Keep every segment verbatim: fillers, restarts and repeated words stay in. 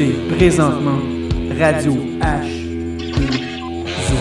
écoutez présentement Radio H deux O.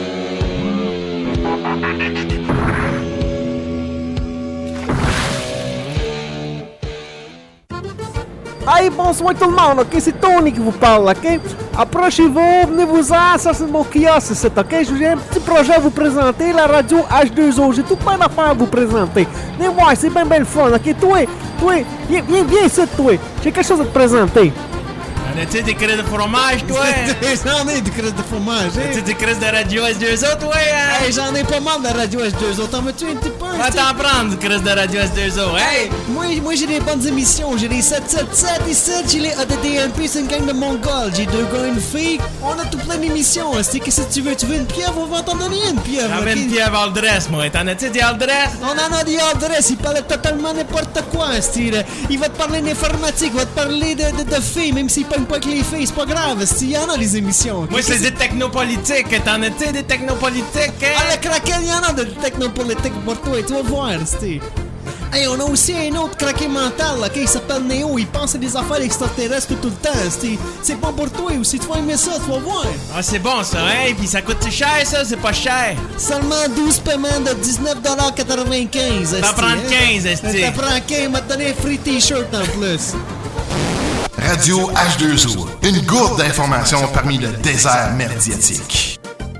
Hey, bonsoir tout le monde, ok? C'est Tony qui vous parle, ok? Approchez-vous, venez-vous-en, ça c'est mon kiosque, c'est ok? J'ai un petit projet à vous présenter, la radio H deux O. J'ai tout plein d'affaires à vous présenter. Venez voir, c'est bien bien le fun, ok? Toi, toi, viens, viens, viens ici, toi. J'ai quelque chose à te présenter. En as-tu des crises de fromage, toi? J'en ai des crises de fromage, hein? As-tu des crises de radio S deux O, toi? Hein? Hey, j'en ai pas mal de radio S deux O. T'en veux-tu un petit peu? Va t'en prendre, des crises de radio S deux O, hey! Moi, moi j'ai des bonnes émissions. J'ai les sept sept sept ici, j'ai les A D D N P, c'est une gang de Mongols. J'ai deux gars et une fille. On a tout plein d'émissions. C'est qu'est-ce que tu veux? Tu veux une pieuvre? On va t'en donner une pieuvre. J'en veux une pieuvre all dress, moi. T'en as-tu des all dress? On en a des all dress. Il parle totalement n'importe quoi, style. Il va te parler d'informatique, il va te parler de, de, de filles, même s'il pogne pas avec les filles. C'est pas grave, il y en a les émissions. Moi, c'est des technopolitiques. T'en as-tu des technopolitiques, hein? Ah, le craquel, il y en a de technopolitiques pour toi. Tu vas voir, style. Hey, on a aussi un autre craqué mental, ok? Il s'appelle Néo. Il pense à des affaires extraterrestres tout, tout le temps. C'est, c'est bon pour toi aussi. Tu vas aimer ça, tu vas voir. Ah, c'est bon ça, hein? Puis ça coûte cher, ça? C'est pas cher. Seulement douze paiements de dix-neuf quatre-vingt-quinze. T'en prends quinze, esti. T'en prends quinze. M'a donné un free t-shirt en plus. Radio H deux O, une gourde d'informations parmi le désert médiatique.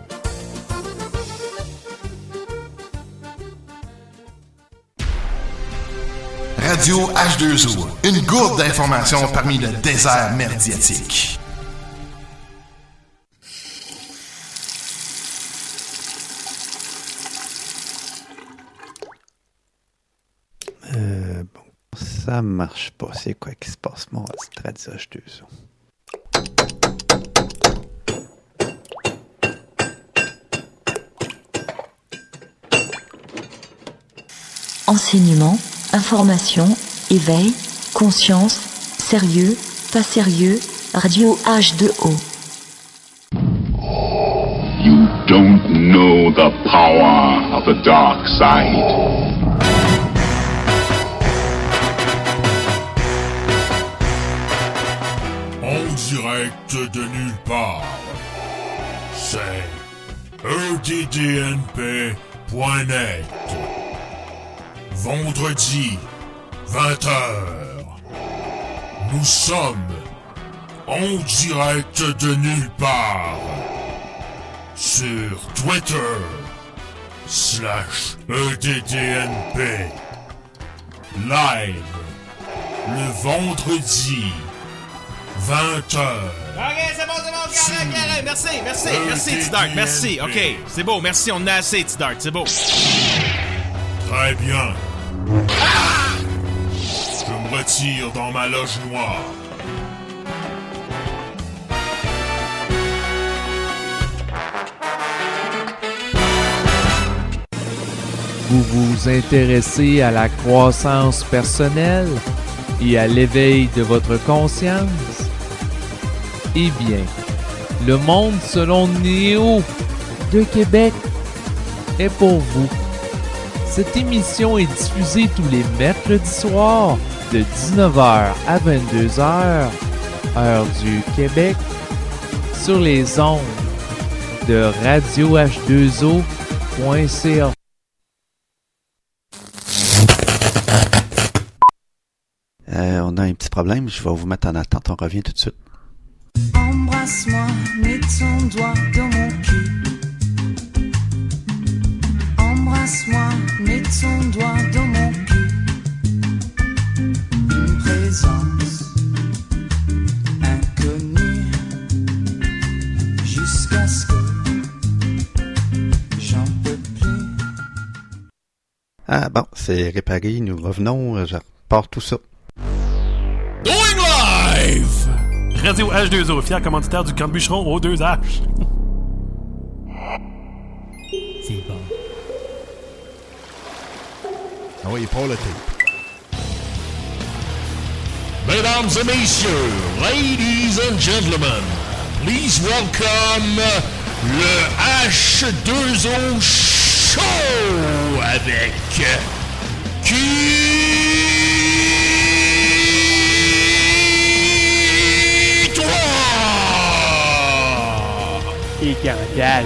Radio H deux O, une gourde d'informations parmi le désert médiatique. Euh, bon, ça marche pas. C'est quoi qui se passe, moi, à cette radio H deux O? Enseignement, information, éveil, conscience, sérieux, pas sérieux, radio H deux O. You don't know the power of the dark side. En direct de nulle part, c'est E D D N P point net. Vendredi, vingt heures. Nous sommes en direct de nulle part sur Twitter slash E D D N P. Live le vendredi, vingt heures. Ok, c'est bon, c'est bon, carré, carré. Merci, merci, merci, T-Dark, merci. Ok, c'est beau, merci, on a assez, T-Dark, c'est beau. Très bien. Ah! Je me retire dans ma loge noire. Vous vous intéressez à la croissance personnelle et à l'éveil de votre conscience? Eh bien, le monde selon Néo de Québec est pour vous. Cette émission est diffusée tous les mercredis soirs de dix-neuf heures à vingt-deux heures, heure du Québec, sur les ondes de radio H deux O point C A. Euh, on a un petit problème, je vais vous mettre en attente, on revient tout de suite. Embrasse-moi, mets ton doigt dans mon cul. Embrasse-moi, mets ton doigt dans mon cul. Une présence inconnue jusqu'à ce que j'en peux plus. Ah bon, c'est réparé, nous revenons, je repars tout ça. Going live! Radio H deux O, fier commanditaire du camp de bûcheron aux deux H. C'est bon. Ah oui, pas le tape. Mesdames et messieurs, ladies and gentlemen, please welcome le H deux O Show avec qui... et Gandalf.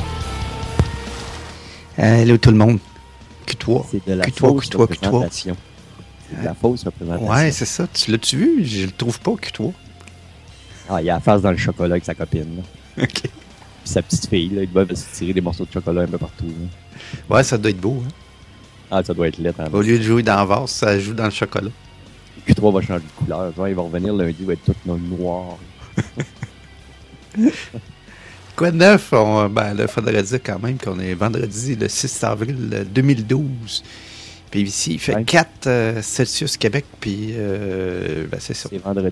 Allô tout le monde. Q trois. C'est de la Q trois, fausse Q trois, Q trois. représentation. C'est de la fausse représentation. Ouais, c'est ça. Tu l'as-tu vu? Je le trouve pas, Q trois. Ah, il y a la face dans le chocolat avec sa copine. Là. OK. Puis sa petite fille, là, ils doivent se tirer des morceaux de chocolat un peu partout. Là. Ouais, ça doit être beau. Hein? Ah, ça doit être laid. Hein, Au lieu de jouer dans la vase, ça joue dans le chocolat. Q trois va changer de couleur. Genre, ils vont revenir lundi, il va être tout noir. Quoi de neuf? On, ben là, il faudrait dire quand même qu'on est vendredi le six avril deux mille douze. Puis ici, il fait ouais. quatre euh, Celsius Québec, puis euh, ben c'est ça. C'est vendredi.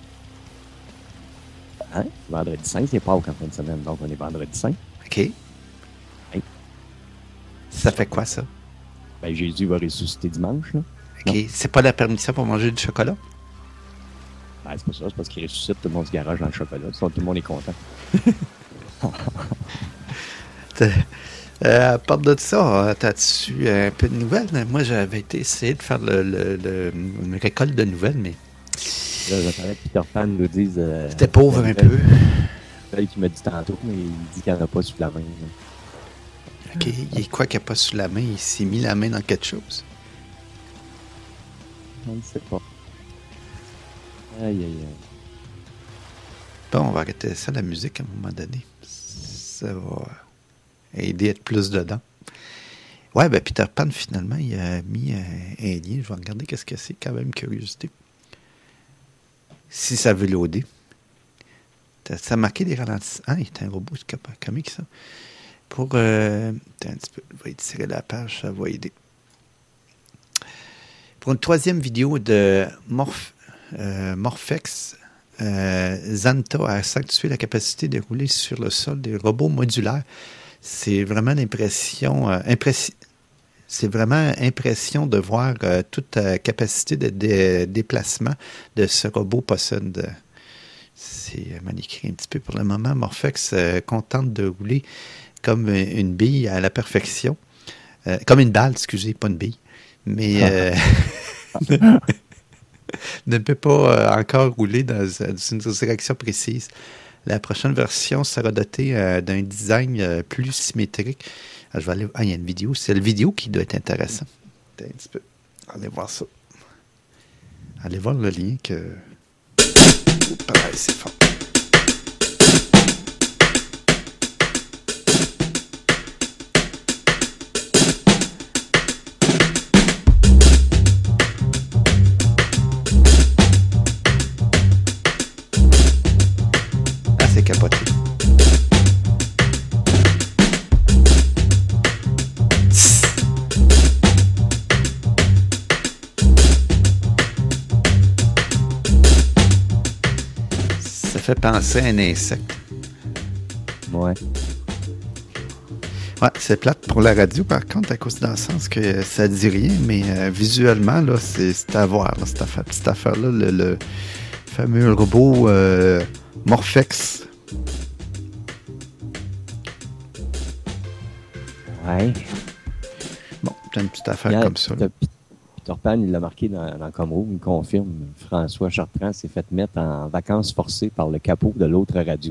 Hein? Vendredi cinq, c'est pas en fin de semaine, donc on est vendredi cinq. OK. Hein? Ça fait quoi, ça? Ben, Jésus va ressusciter dimanche, là. OK. Non? C'est pas la permission pour manger du chocolat? Ben, c'est pas ça, c'est parce qu'il ressuscite, tout le monde se garage dans le chocolat. Tout le monde est content. euh, à part de ça, t'as-tu un peu de nouvelles? Moi, j'avais été essayer de faire le, le, le, une récolte de nouvelles, mais... Là, j'attendais que Peter Pan nous dise... Euh, C'était pauvre un peu. C'est qui m'a dit tantôt, mais il dit qu'il n'y en a pas sous la main. Là. OK. Il est quoi qu'il n'y a pas sous la main? Il s'est mis la main dans quelque chose. On ne sait pas. Aïe, aïe, aïe. Bon, on va arrêter ça, la musique, à un moment donné. Ça va aider à être plus dedans. Ouais, ben Peter Pan, finalement, il a mis un, un lien. Je vais regarder qu'est-ce que c'est, quand même, curiosité. Si ça veut loader. Ça a marqué des ralentissements. Ah, il est un robot, c'est comique, ça. Pour... Euh, un petit peu, je vais étirer la page, ça va aider. Pour une troisième vidéo de Morph, euh, Morphex, euh, Xanta a accentué la capacité de rouler sur le sol des robots modulaires. C'est vraiment l'impression... Euh, impressi- c'est vraiment impression de voir euh, toute la capacité de dé- déplacement de ce robot possède. Euh, c'est mal écrit un petit peu pour le moment. Morphex euh, contente de rouler comme une bille à la perfection. Euh, comme une balle, excusez, pas une bille. Mais euh, ne peut pas euh, encore rouler dans, dans une direction précise. La prochaine version sera dotée euh, d'un design euh, plus symétrique. Alors, je vais aller... Ah, il y a une vidéo. C'est la vidéo qui doit être intéressante. Un petit peu. Allez voir ça. Allez voir le lien que... Oups, c'est fort. Ah, c'est capoté. Ça fait penser à un insecte. Ouais. Ouais, c'est plate pour la radio, par contre, à cause dans le sens que ça dit rien, mais euh, visuellement, là, c'est, c'est à voir, là, cette, affaire, cette affaire-là, le, le fameux robot euh, Morphex. Ouais. Bon, c'est une petite affaire Bien, comme ça. Peter, Peter Pan, il l'a marqué dans, dans Comro, il confirme, François Chartrand s'est fait mettre en vacances forcées par le capot de l'autre radio.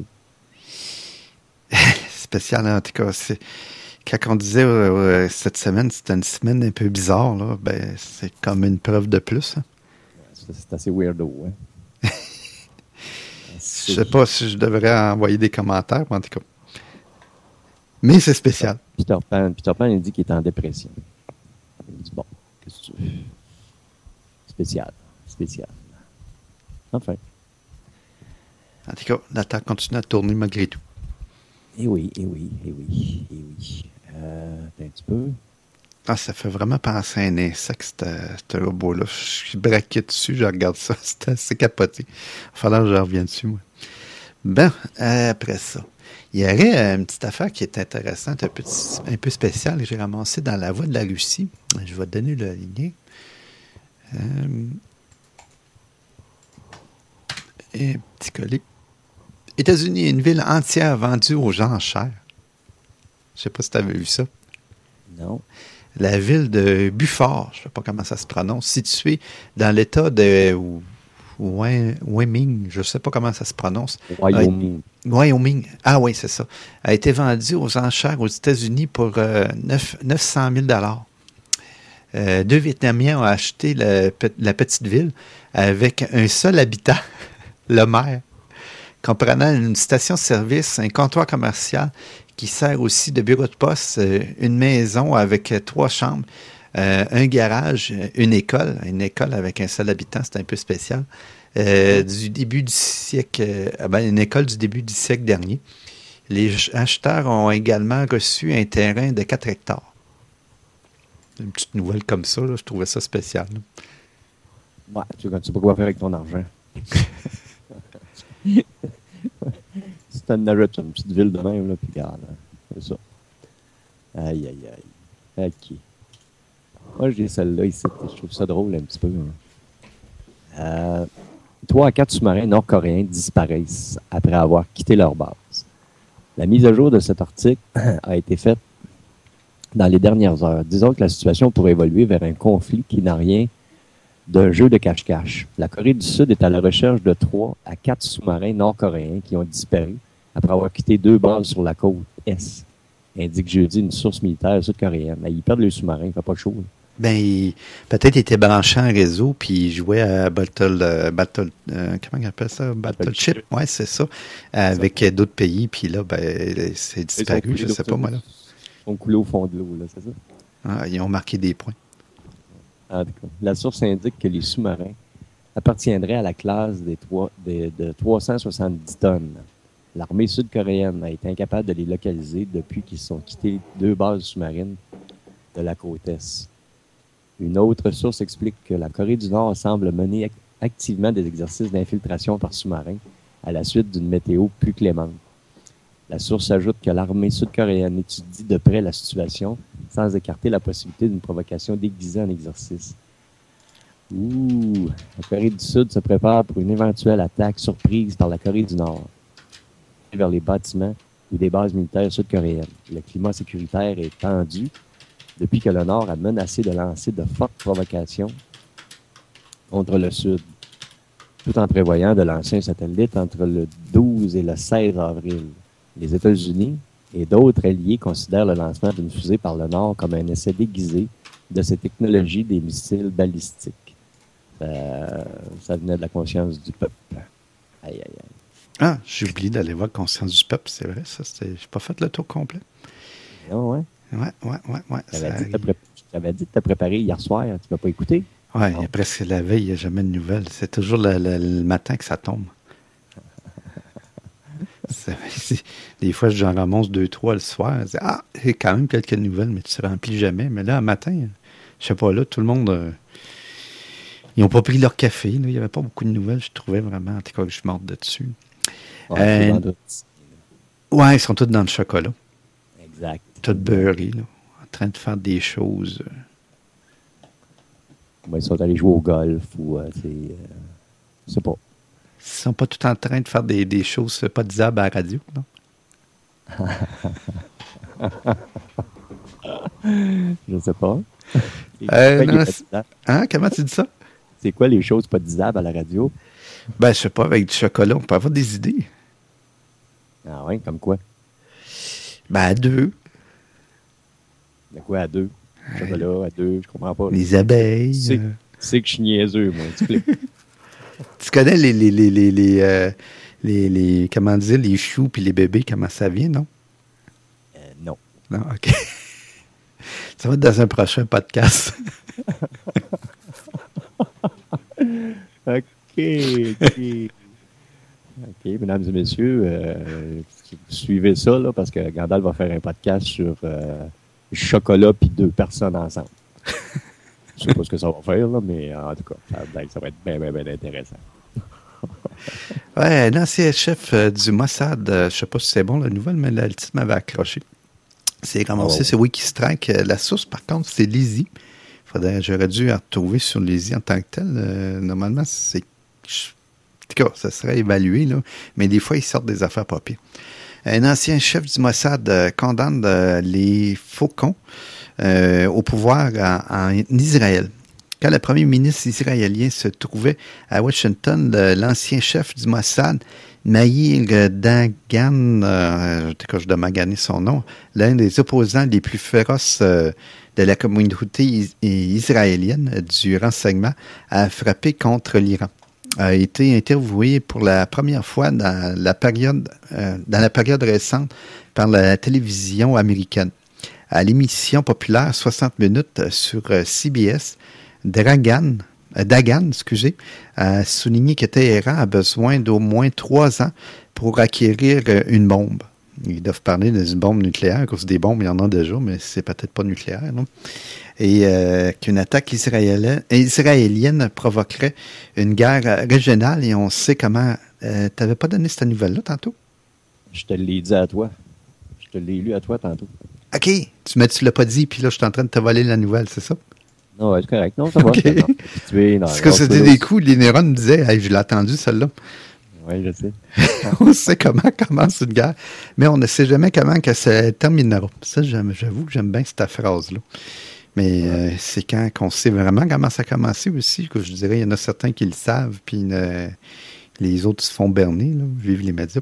Spécial, en tout cas, c'est... Quand on disait euh, cette semaine, c'était une semaine un peu bizarre, là, ben, c'est comme une preuve de plus. Hein. C'est, c'est assez weirdo. Hein? Je sais pas si je devrais envoyer des commentaires, mais en tout cas. Mais c'est spécial. Peter Pan, Peter Pan, il dit qu'il est en dépression. Il dit, bon, qu'est-ce que tu veux? Spécial. Spécial. Enfin. En tout cas, la Terre continue à tourner malgré tout. Eh oui, eh oui, eh oui, eh oui. Euh, un petit peu. Ah, ça fait vraiment penser à un insecte, ce robot-là. Je suis braqué dessus, je regarde ça. C'est assez capoté. Il va falloir que je revienne dessus, moi. Bon, après ça, il y aurait une petite affaire qui est intéressante, un peu, un peu spéciale, que j'ai ramassée dans La Voix de la Russie. Je vais te donner le lien. Euh, et un petit collier. États-Unis, une ville entière vendue aux gens chers. Je ne sais pas si tu avais vu ça. Non. La ville de Beaufort, je ne sais pas comment ça se prononce, située dans l'État de Wyoming, je ne sais pas comment ça se prononce. Wyoming. Euh, Wyoming. Ah oui, c'est ça. A été vendu aux enchères aux États-Unis pour euh, neuf cent mille dollars. Euh, deux Vietnamiens ont acheté la, la petite ville avec un seul habitant, le maire, comprenant une station-service, un comptoir commercial qui sert aussi de bureau de poste, une maison avec trois chambres, euh, un garage, une école, une école avec un seul habitant, c'est un peu spécial, euh, du début du siècle, euh, ben, une école du début du siècle dernier. Les acheteurs ont également reçu un terrain de quatre hectares. Une petite nouvelle comme ça, là, je trouvais ça spécial. Là. Ouais, tu sais pas quoi faire avec ton argent. Si tu en achètes une petite ville de même, là, puis regarde, hein, c'est ça. Aïe, aïe, aïe. OK. Moi, j'ai celle-là ici. Je trouve ça drôle un petit peu. Hein. Euh, trois à quatre sous-marins nord-coréens disparaissent après avoir quitté leur base. La mise à jour de cet article a été faite dans les dernières heures. Disons que la situation pourrait évoluer vers un conflit qui n'a rien d'un jeu de cache-cache. La Corée du Sud est à la recherche de trois à quatre sous-marins nord-coréens qui ont disparu après avoir quitté deux bases sur la côte Est, indique jeudi une source militaire sud-coréenne. Ils perdent le sous-marin, il ne fait pas chaud. Là. Ben, il, peut-être il était branché en réseau, puis il jouait à Battle, euh, Battle euh, comment on appelle ça? Battle Chip, oui, c'est ça, euh, avec ça. D'autres pays, puis là, ben, c'est disparu, je ne sais pas, moi, là. Ils ont coulé au fond de l'eau, là, c'est ça? Ah, ils ont marqué des points. Ah, d'accord. La source indique que les sous-marins appartiendraient à la classe des trois, des, de trois cent soixante-dix tonnes. L'armée sud-coréenne a été incapable de les localiser depuis qu'ils sont quittés deux bases sous-marines de la côte Est. Une autre source explique que la Corée du Nord semble mener activement des exercices d'infiltration par sous-marin à la suite d'une météo plus clémente. La source ajoute que l'armée sud-coréenne étudie de près la situation sans écarter la possibilité d'une provocation déguisée en exercice. Ouh! La Corée du Sud se prépare pour une éventuelle attaque surprise par la Corée du Nord vers les bâtiments ou des bases militaires sud-coréennes. Le climat sécuritaire est tendu depuis que le Nord a menacé de lancer de fortes provocations contre le Sud, tout en prévoyant de lancer un satellite entre le douze et le seize avril. Les États-Unis et d'autres alliés considèrent le lancement d'une fusée par le Nord comme un essai déguisé de ces technologies des missiles balistiques. Euh, ça venait de la conscience du peuple. Aïe, aïe, aïe. Ah, j'ai oublié d'aller voir Conscience du peuple, c'est vrai, ça, c'était... j'ai pas fait le tour complet. Non, ouais. Ouais, ouais, ouais, ouais. Tu avais dit que tu as préparé hier soir, tu ne m'as pas écouté? Oui, presque la veille, il n'y a jamais de nouvelles. C'est toujours le, le, le matin que ça tombe. c'est, c'est, des fois, j'en ramasse deux, trois le soir. Je dis, ah, il y a quand même quelques nouvelles, mais tu ne remplis jamais. Mais là, un matin, je sais pas, là, tout le monde... Euh, ils n'ont pas pris leur café. Là. Il n'y avait pas beaucoup de nouvelles. Je trouvais vraiment, en tout cas, que je morte dessus. Ouais, euh, ouais, ils sont tous dans le chocolat. Exact. Tout beurré, là, en train de faire des choses. Euh... Ben, ils sont allés jouer au golf ou, euh, c'est, euh, je sais pas. Ils sont pas tout en train de faire des, des choses pas disables à la radio, non? Je sais pas. Euh, non, hein? Comment tu dis ça? C'est quoi les choses pas disables à la radio? Ben, je sais pas, avec du chocolat, on peut avoir des idées. Ah ouais, comme quoi? Ben, à deux. De quoi à deux? Chocolat à deux, je comprends pas. Les abeilles. Tu sais, tu sais que je suis niaiseux, moi. Tu connais les, les, les, les, les, euh, les, les, comment dire, les choux puis les bébés, comment ça vient, non? Euh, non. Non, OK. Ça va être dans un prochain podcast. OK, OK. OK, mesdames et messieurs, euh, suivez ça, là, parce que Gandalf va faire un podcast sur euh, chocolat puis deux personnes ensemble. Je sais pas ce que ça va faire, là, mais en tout cas, ça, ça va être bien, bien, bien intéressant. Ouais, l'ancien chef euh, du Mossad, euh, je sais pas si c'est bon la nouvelle, mais le titre m'avait accroché. C'est commencé, oh. C'est Wikistrike. La source, par contre, c'est Lizzie. Faudrait, j'aurais dû la retrouver sur Lizzie en tant que tel. Euh, normalement, c'est... En tout cas, ça serait évalué, là. Mais des fois, ils sortent des affaires pas pires. Un ancien chef du Mossad euh, condamne euh, les faucons euh, au pouvoir en, en Israël. Quand le premier ministre israélien se trouvait à Washington, le, l'ancien chef du Mossad, Meir Dagan, euh, quand je dois maganer son nom, l'un des opposants les plus féroces euh, de la communauté is- israélienne du renseignement, a frappé contre l'Iran. A été interviewé pour la première fois dans la période, euh, dans la période récente par la télévision américaine. À l'émission populaire soixante minutes sur euh, C B S, Dragan, euh, Dagan excusez, a souligné que Téhéran a besoin d'au moins trois ans pour acquérir euh, une bombe. Ils doivent parler d'une bombe nucléaire, à cause des bombes, il y en a déjà, mais c'est peut-être pas nucléaire, non? Et euh, qu'une attaque israélienne, israélienne provoquerait une guerre régionale, et on sait comment... Euh, tu n'avais pas donné cette nouvelle-là tantôt? Je te l'ai dit à toi. Je te l'ai lu à toi tantôt. OK. Tu ne l'as pas dit, puis là, je suis en train de te voler la nouvelle, c'est ça? Non, ouais, c'est correct. Non, ça va. Okay. C'est Parce que c'était des coups, les neurones me disaient, hey, je l'ai entendu, celle-là. Oui, je sais. On sait comment commence une guerre, mais on ne sait jamais comment que ça terminera. Ça, j'avoue que j'aime bien cette phrase-là. Mais ouais. euh, c'est quand qu'on sait vraiment comment ça a commencé aussi, que je dirais, il y en a certains qui le savent, puis euh, les autres se font berner, là, vivent les médias.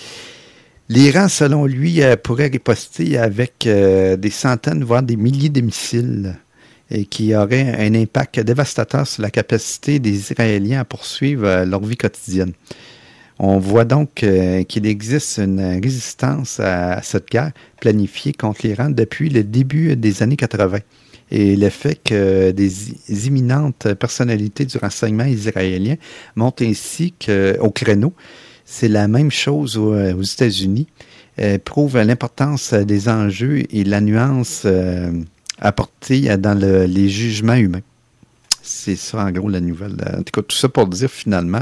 L'Iran, selon lui, euh, pourrait riposter avec euh, des centaines, voire des milliers de missiles, et qui auraient un impact dévastateur sur la capacité des Israéliens à poursuivre euh, leur vie quotidienne. On voit donc euh, qu'il existe une résistance à, à cette guerre planifiée contre l'Iran depuis le début des années quatre-vingt. Et le fait que des imminentes personnalités du renseignement israélien montent ainsi qu'au créneau, c'est la même chose aux, aux États-Unis, euh, prouve l'importance des enjeux et la nuance euh, apportée dans le, les jugements humains. C'est ça, en gros, la nouvelle. En tout cas, tout ça pour dire, finalement,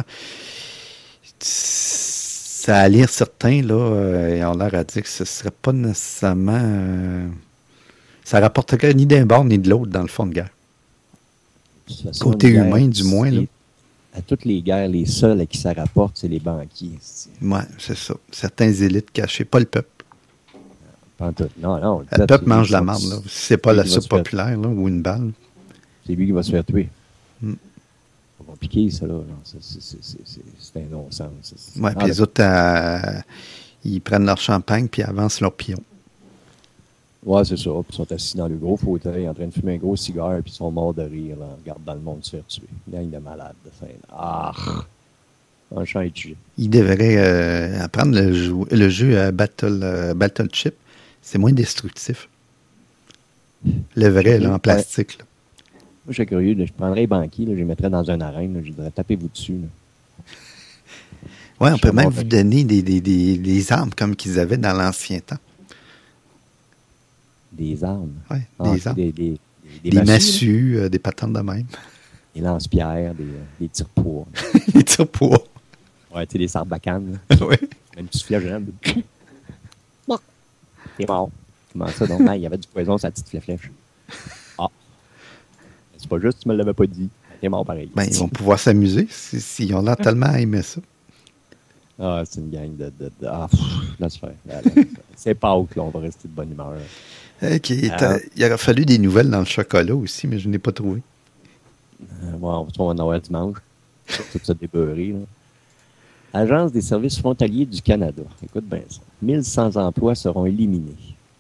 ça à lire certains, là, euh, ils ont l'air à dire que ce ne serait pas nécessairement... Euh, ça rapporterait ni d'un bord ni de l'autre dans le fond de guerre. De façon, côté humain, guerre, du moins. Là. À toutes les guerres, les seuls à qui ça rapporte, c'est les banquiers. Oui, c'est ça. Certains élites cachées, pas le peuple. Pas tout. Non, non. Le, le peuple mange la marde, là. Si c'est pas la soupe populaire, là, ou une balle. C'est lui qui va se faire tuer. Mm. C'est compliqué, ça, là. C'est, c'est, c'est, c'est, c'est un non-sens. Oui, puis les autres, euh, ils prennent leur champagne puis avancent leur pion. Ouais, c'est ça. Puis ils sont assis dans le gros fauteuil en train de fumer un gros cigare, puis ils sont morts de rire, là, en regardant le monde se faire tuer. Gang de malades. De ah! Un champ étudié. Ils devraient euh, apprendre le jeu, le jeu euh, Battle, euh, Battle Chip. C'est moins destructif. Le vrai, là, en plastique. Là. Moi, je suis curieux. Là, je prendrais les banquiers, là, je les mettrais dans une arène. Là, je dirais, tapez-vous dessus. Oui, on peut même vous donner des, des, des, des armes comme qu'ils avaient dans l'ancien temps. Des armes. Oui, ah, des armes. Des, des, des, des massues, euh, des patentes de même. Des lance-pierres, des, euh, des tire-poids. Des tire-poids. Ouais, tu sais, des sarbacanes. Oui. Même petit flèche. Bon. T'es mort. Comment ça, donc? Il y avait du poison sur la petite flèche. Ah. C'est pas juste, tu me l'avais pas dit. T'es mort pareil. Ben, ils vont pouvoir s'amuser s'ils ont l'air tellement aimé ça. Ah, c'est une gang de... de, de ah, pff, laisse faire. Là, là, c'est pas haut, là, on va rester de bonne humeur. OK. Euh, il aurait fallu des nouvelles dans le chocolat aussi, mais je n'ai pas trouvé. Euh, bon, on va en avoir dimanche. Tout ça débeuré, là. Agence des services frontaliers du Canada. Écoute bien ça. mille cent emplois seront éliminés.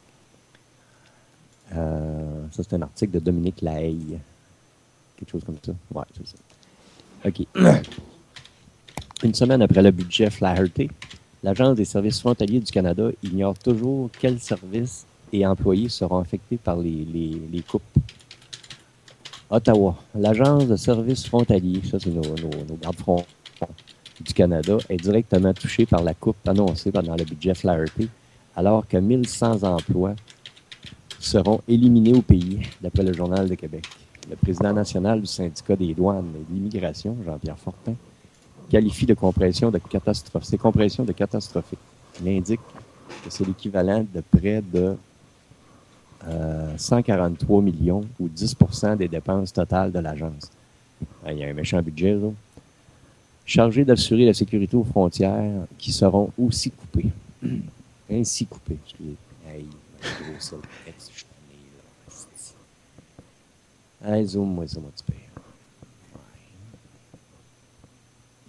Euh, ça, c'est un article de Dominique Lahaye. Quelque chose comme ça. Ouais, c'est ça. OK. Une semaine après le budget Flaherty, l'Agence des services frontaliers du Canada ignore toujours quels services et employés seront affectés par les, les, les coupes. Ottawa. L'Agence de services frontaliers, ça c'est nos, nos, nos gardes-frontières du Canada, est directement touchée par la coupe annoncée pendant le budget Flaherty, alors que mille cent emplois seront éliminés au pays, d'après le Journal de Québec. Le président national du syndicat des douanes et de l'immigration, Jean-Pierre Fortin, qualifie de compression de catastrophe. Ces compressions de catastrophiques. Il indique que c'est l'équivalent de près de euh, cent quarante-trois millions ou dix pour cent des dépenses totales de l'agence. Il y a un méchant budget, là. Chargé d'assurer la sécurité aux frontières qui seront aussi coupées. Ainsi coupées. Excusez. Hey, gros, ça, le texte, je suis tanné, là. Hey, zoom-moi ça, moi, tu payes.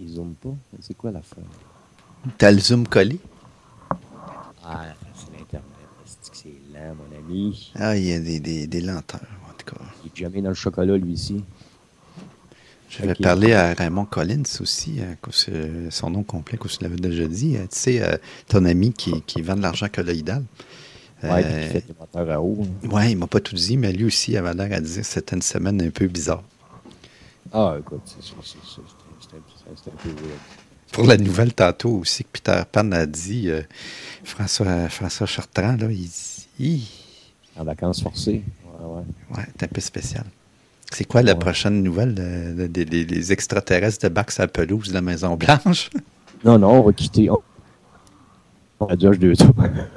Il zoome pas. C'est quoi la fin? T'as le zoom collé? Ah, c'est l'Internet. C'est que c'est lent, mon ami. Ah, il y a des, des, des lenteurs, en tout cas. Il est jamais dans le chocolat, lui, ici. Je vais okay. parler à Raymond Collins aussi, à cause, euh, son nom complet, comme je l'avais déjà dit. Euh, tu sais, euh, ton ami qui, qui vend de l'argent colloïdal. Oui, euh, puis qui fait des moteurs à eau. Oui, il m'a pas tout dit, mais lui aussi, il avait l'air à dire que c'était une semaine un peu bizarre. Ah, écoute, c'est, c'est, c'est, c'est, c'est, c'est un peu weird. Pour la nouvelle tantôt aussi, que Peter Pan a dit, euh, François, François Chartrand, là, il dit... En vacances forcées. Ouais, ouais. Ouais, c'est un peu spécial. C'est quoi la ouais. prochaine nouvelle des de, de, de, extraterrestres de Bax à pelouse de la Maison-Blanche? Non, non, on va quitter. On, on va dire H deux O.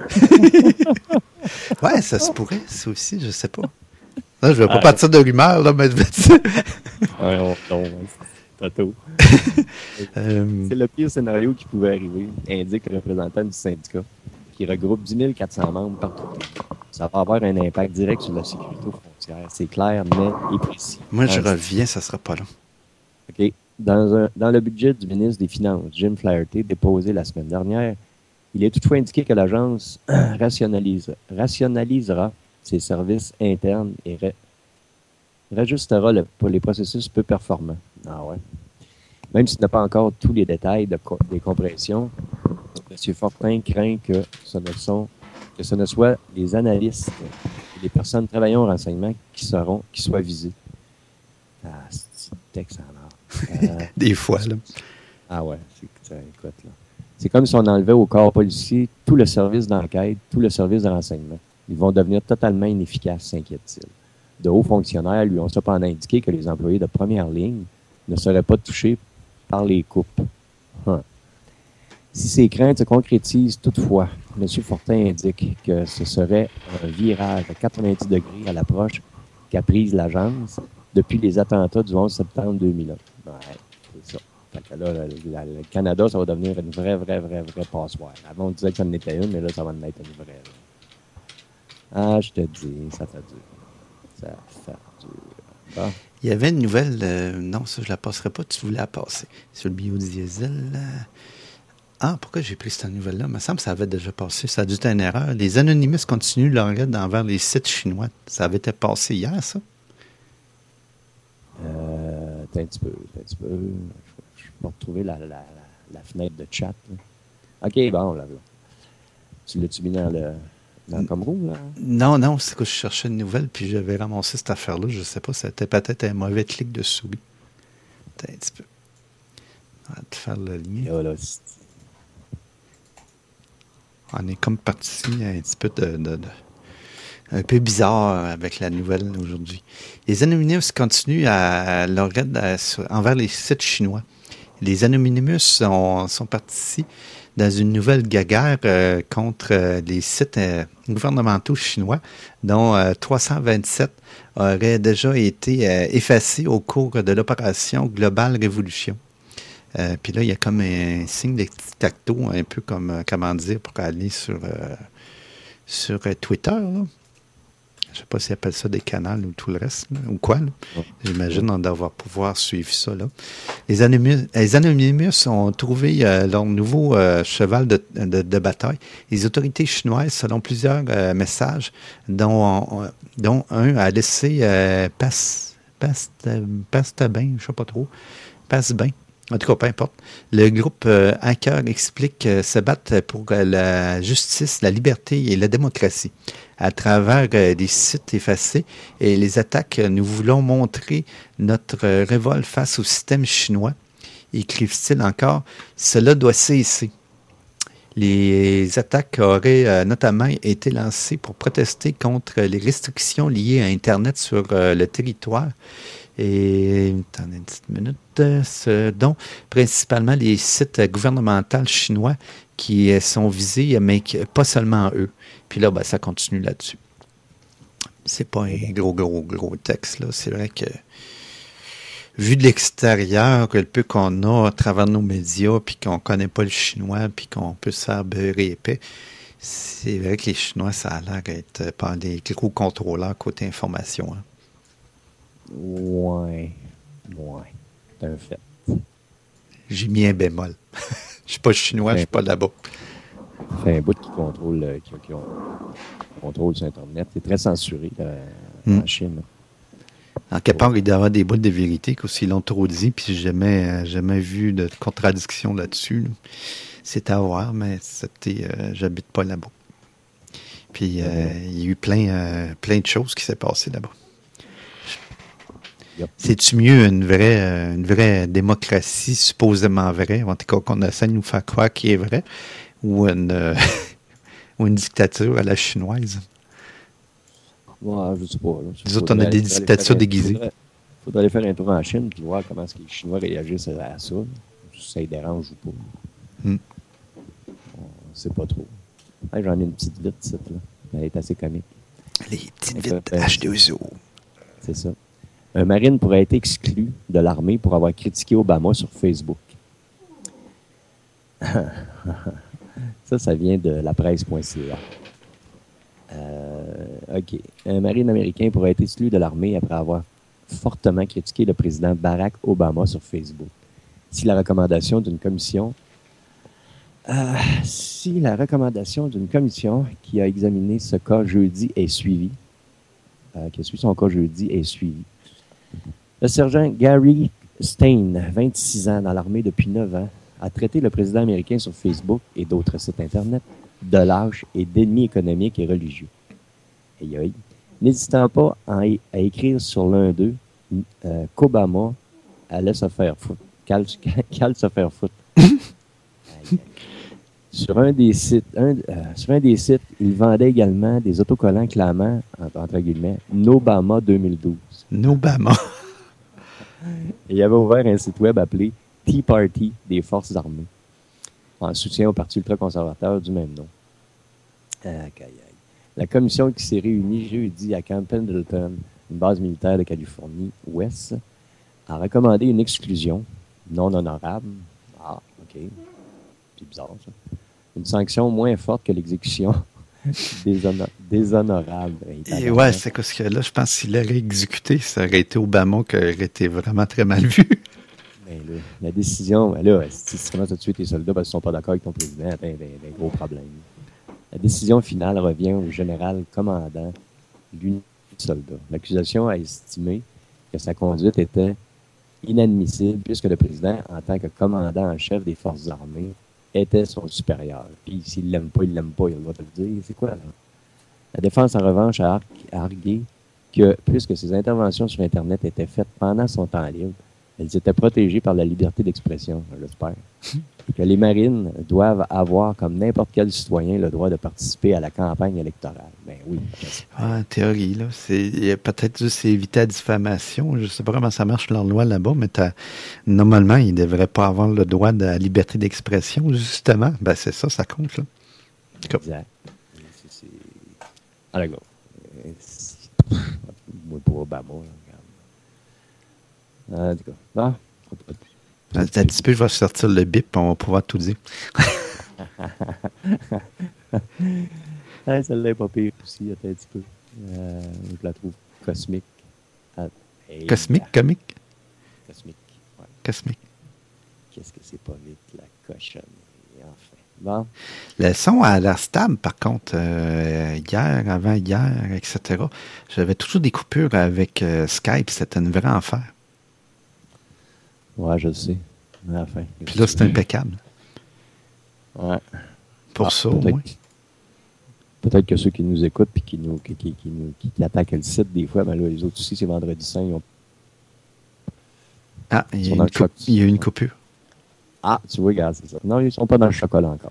Ouais, ça se pourrait, ça aussi, je sais pas. Là, je vais pas ah, partir de rumeurs, là, mais... ouais, on tombe. Tato. euh... C'est le pire scénario qui pouvait arriver, indique le représentant du syndicat, qui regroupe dix mille quatre cents membres partout. Ça va avoir un impact direct sur la sécurité aux frontières. C'est clair, net et précis. Moi, je ah, reviens, ça sera pas long. OK. Dans, un, dans le budget du ministre des Finances, Jim Flaherty, déposé la semaine dernière, il est toutefois indiqué que l'agence rationalise, rationalisera ses services internes et ré, réajustera le, pour les processus peu performants. Ah ouais. Même s'il n'a pas encore tous les détails de, des compressions, M. Fortin craint que ce ne sont que ce ne soit les analystes et les personnes travaillant au renseignement qui seront, qui soient visés. Ah, c'est texte en or. Euh, Des fois, là. Ah ouais, c'est, c'est, écoute, là. C'est comme si on enlevait au corps policier tout le service d'enquête, tout le service de renseignement. Ils vont devenir totalement inefficaces, s'inquiète-t-il. De hauts fonctionnaires lui ont cependant indiqué que les employés de première ligne ne seraient pas touchés par les coupes. Huh. Si ces craintes se concrétisent toutefois, M. Fortin indique que ce serait un virage à quatre-vingt-dix degrés à l'approche qu'a prise l'agence depuis les attentats du onze septembre deux mille un. Ouais, c'est ça. Fait que là, le, la, le Canada, ça va devenir une vraie, vraie, vraie, vraie passoire. Avant, on disait que ça en était une, mais là, ça va en être une vraie. Là. Ah, je te dis, ça fait dur. Ça fait dur. Bon. Il y avait une nouvelle... Euh, non, ça, je la passerai pas. Tu voulais la passer. Sur le biodiesel... Euh... Ah, pourquoi j'ai pris cette nouvelle-là? Il me semble que ça avait déjà passé. Ça a dû être une erreur. Les Anonymous continuent leur aide envers les sites chinois. Ça avait été passé hier, ça? Euh, t'as un petit peu. T'as un petit peu. Je vais retrouver la, la, la, la fenêtre de chat. Là. OK, bon, là, là. Tu l'as-tu mis dans le... dans le Comroux, là? Non, non, c'est que je cherchais une nouvelle, puis j'avais ramassé cette affaire-là. Je ne sais pas, c'était peut-être un mauvais clic de souris. T'as un petit peu. On va te faire le lien. Là, là, c'est... On est comme parti un petit peu de, de, de un peu bizarre avec la nouvelle aujourd'hui. Les Anonymous continuent à, à leur aide à, envers les sites chinois. Les Anonymous sont, sont partis dans une nouvelle guerre euh, contre euh, les sites euh, gouvernementaux chinois, dont euh, trois cent vingt-sept auraient déjà été euh, effacés au cours de l'opération Global Révolution. Euh, puis là, il y a comme un signe de tic-tac-toe, un peu comme, euh, comment dire, pour aller sur, euh, sur euh, Twitter, là. Je ne sais pas s'ils appellent ça des canals ou tout le reste, là, ou quoi, là. Ouais. J'imagine on doit pouvoir suivre ça, là. Les Anonymous, les Anonymous ont trouvé euh, leur nouveau euh, cheval de, de, de bataille. Les autorités chinoises, selon plusieurs euh, messages, dont, on, dont un a laissé euh, passe, passe, passe bain, je ne sais pas trop, passe bain. En tout cas, peu importe. Le groupe euh, Hacker explique euh, se battre pour euh, la justice, la liberté et la démocratie. À travers euh, les sites effacés et les attaques, nous voulons montrer notre euh, révolte face au système chinois. Écrivent-ils encore, cela doit cesser. Les attaques auraient euh, notamment été lancées pour protester contre les restrictions liées à Internet sur euh, le territoire. Et, attendez une petite minute, ce dont principalement les sites gouvernementaux chinois qui sont visés, mais pas seulement eux. Puis là, ben, ça continue là-dessus. C'est pas un gros, gros, gros texte, là. C'est vrai que, vu de l'extérieur, le peu qu'on a à travers nos médias, puis qu'on connaît pas le chinois, puis qu'on peut se faire beurrer épais, c'est vrai que les Chinois, ça a l'air d'être par des gros contrôleurs côté information, hein. Ouais. Ouais. C'est un fait. J'ai mis un bémol. Je suis pas chinois, je suis pas là-bas. Ça fait un bout qui contrôle, euh, qui, qui, ont, qui contrôle sur Internet. C'est très censuré là, mm. en Chine. Là. En quelque part, il doit y avoir des bouts de vérité qu'aussi l'ont trop dit, puis j'ai jamais, jamais vu de contradiction là-dessus. Là. C'est à voir, mais c'était, euh, j'habite pas là-bas. Puis euh, mm-hmm. il y a eu plein, euh, plein de choses qui s'est passées là-bas. Yep. C'est-tu mieux une vraie, euh, une vraie démocratie supposément vraie, en tout cas qu'on essaie de nous faire croire qu'il est vrai, ou une, euh, ou une dictature à la chinoise? Ouais, je sais pas. Là. Les autres, on a des dictatures déguisées. Il faudrait aller faire un tour en Chine et voir comment est-ce que les Chinois réagissent à ça. Si ça les dérange ou pas. Mm. On sait pas trop. Hey, j'en ai une petite vite, cette là. Elle est assez comique. Les petites vites H deux O. C'est ça. Un marine pourrait être exclu de l'armée pour avoir critiqué Obama sur Facebook. Ça, ça vient de la presse point c a. Euh, OK. Un marine américain pourrait être exclu de l'armée après avoir fortement critiqué le président Barack Obama sur Facebook. Si la recommandation d'une commission euh, si la recommandation d'une commission qui a examiné ce cas jeudi est suivie, euh, qui a suivi son cas jeudi est suivie. Le sergent Gary Stein, vingt-six ans, dans l'armée depuis neuf ans, a traité le président américain sur Facebook et d'autres sites Internet de lâche et d'ennemi économique et religieux. Aïe aïe. N'hésitant pas à, é- à écrire sur l'un d'eux euh, qu'Obama allait se faire foutre. Qu'elle, qu'elle se faire foutre. Aïe, aïe. Sur un des sites, un, euh, sur un des sites, il vendait également des autocollants clamant, entre, entre guillemets, Nobama deux mille douze. Nobama. Et il avait ouvert un site web appelé Tea Party des Forces armées, en soutien au parti ultra-conservateur du même nom. Ah, aïe, aïe. La commission qui s'est réunie jeudi à Camp Pendleton, une base militaire de Californie-Ouest, a recommandé une exclusion non honorable. Ah, OK. C'est bizarre, ça. Une sanction moins forte que l'exécution déshonor- déshonorable. Et ouais, c'est parce que là, je pense que s'il l'aurait exécuté, ça aurait été Obama qui aurait été vraiment très mal vu. Ben là, la décision, ben là, si tu commences à tuer tes soldats parce qu'ils ne sont pas d'accord avec ton président, ben, ben, ben, gros problème. La décision finale revient au général commandant l'unité de soldats. L'accusation a estimé que sa conduite était inadmissible puisque le président, en tant que commandant en chef des forces armées, était son supérieur. Puis s'il ne l'aime pas, il ne l'aime pas, il a le droit de le dire. C'est quoi, là? La défense, en revanche, a, ar- a argué que, puisque ses interventions sur Internet étaient faites pendant son temps libre, elles étaient protégées par la liberté d'expression, j'espère. Et que les marines doivent avoir, comme n'importe quel citoyen, le droit de participer à la campagne électorale. Ben oui. Ah, en théorie, là. C'est, peut-être juste éviter la diffamation. Je ne sais pas comment ça marche leur loi là-bas, mais t'as, normalement, ils ne devraient pas avoir le droit de la liberté d'expression, justement. Ben, c'est ça, ça compte, là. Exact. C'est, c'est... Ah, d'accord. Moi, pour Obama, là. Ah, d'accord. Ah, un petit peu, je vais sortir le bip et on va pouvoir tout dire. Ah, celle-là n'est pas pire aussi, attends un petit peu. Euh, je la trouve cosmique. Ah, hey, cosmique, ah. comique? Cosmique, ouais. Cosmique. Qu'est-ce que c'est pas vite, la cochonne. Enfin, bon. Le son a l'air stable, par contre, euh, hier, avant-hier, et cetera. J'avais toujours des coupures avec euh, Skype, c'était une vraie enfer. Ouais, je le sais. Enfin, puis là, c'est impeccable. Ouais. Pour ah, ça, peut-être, au moins. Peut-être que ceux qui nous écoutent et qui nous qui, qui, qui, nous, qui, qui attaquent le site, des fois, ben là, les autres aussi, c'est Vendredi Saint. Ils ont... Ah, il y, a une coup- il y a une coupure. Ah, tu vois, regarde, c'est ça. Non, ils ne sont pas dans le chocolat encore.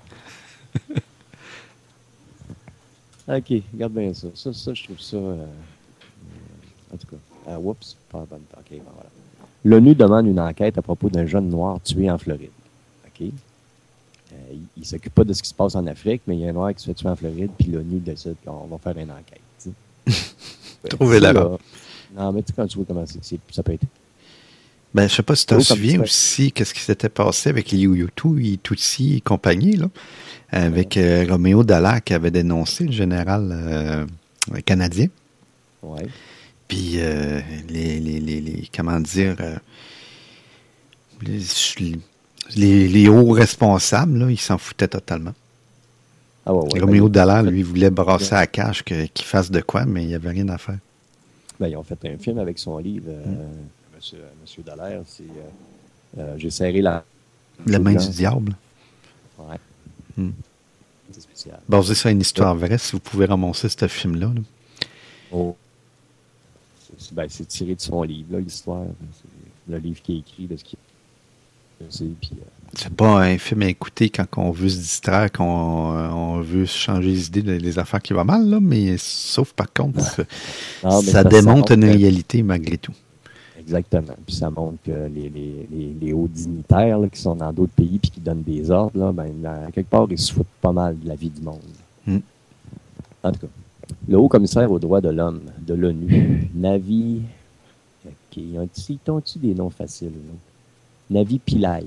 OK, regarde bien ça. Ça, ça je trouve ça... Euh, en tout cas, euh, oups, pas bonne. OK, bon, voilà. L'ONU demande une enquête à propos d'un jeune noir tué en Floride. OK? Euh, il ne s'occupe pas de ce qui se passe en Afrique, mais il y a un noir qui se fait tuer en Floride, puis l'ONU décide qu'on va faire une enquête. Trouvez la là. Non, mais tu sais, quand tu vois comment c'est, c'est, ça peut être. Ben, je ne sais pas si tu te souviens aussi qu'est-ce qui s'était passé avec les Hutu, Tutsi et compagnie, là, avec ouais. euh, Roméo Dallaire qui avait dénoncé le général euh, canadien. Oui. Puis, euh, les, les, les, les, comment dire, euh, les, Les, les hauts responsables, là, ils s'en foutaient totalement. Ah ouais, ouais, Roméo ben, Dallaire, lui, voulait brasser à la cage que, qu'il fasse de quoi, mais il n'y avait rien à faire. Ben, ils ont fait un film avec son livre, euh, mm. Monsieur, Monsieur Dallaire, c'est euh, euh, J'ai serré la... La main du diable. Ouais. Mm. C'est spécial. Basé sur une histoire ouais. vraie, si vous pouvez ramasser ce film-là. Là. Oh. C'est, ben, c'est tiré de son livre, là, l'histoire. C'est le livre qui est écrit de ce qui c'est, puis, euh... c'est pas un film à écouter quand on veut se distraire, quand on, on veut changer les idées des, des affaires qui vont mal, là, mais sauf par contre, ça, non, ça démontre ça une que... réalité malgré tout. Exactement. Puis ça montre que les, les, les, les hauts dignitaires là, qui sont dans d'autres pays puis qui donnent des ordres, là, ben, là, quelque part, ils se foutent pas mal de la vie du monde. Mm. En tout cas, le haut commissaire aux droits de l'homme de l'ONU, Navi... Okay, ils ont-tu des noms faciles? Là? Navi Pillay.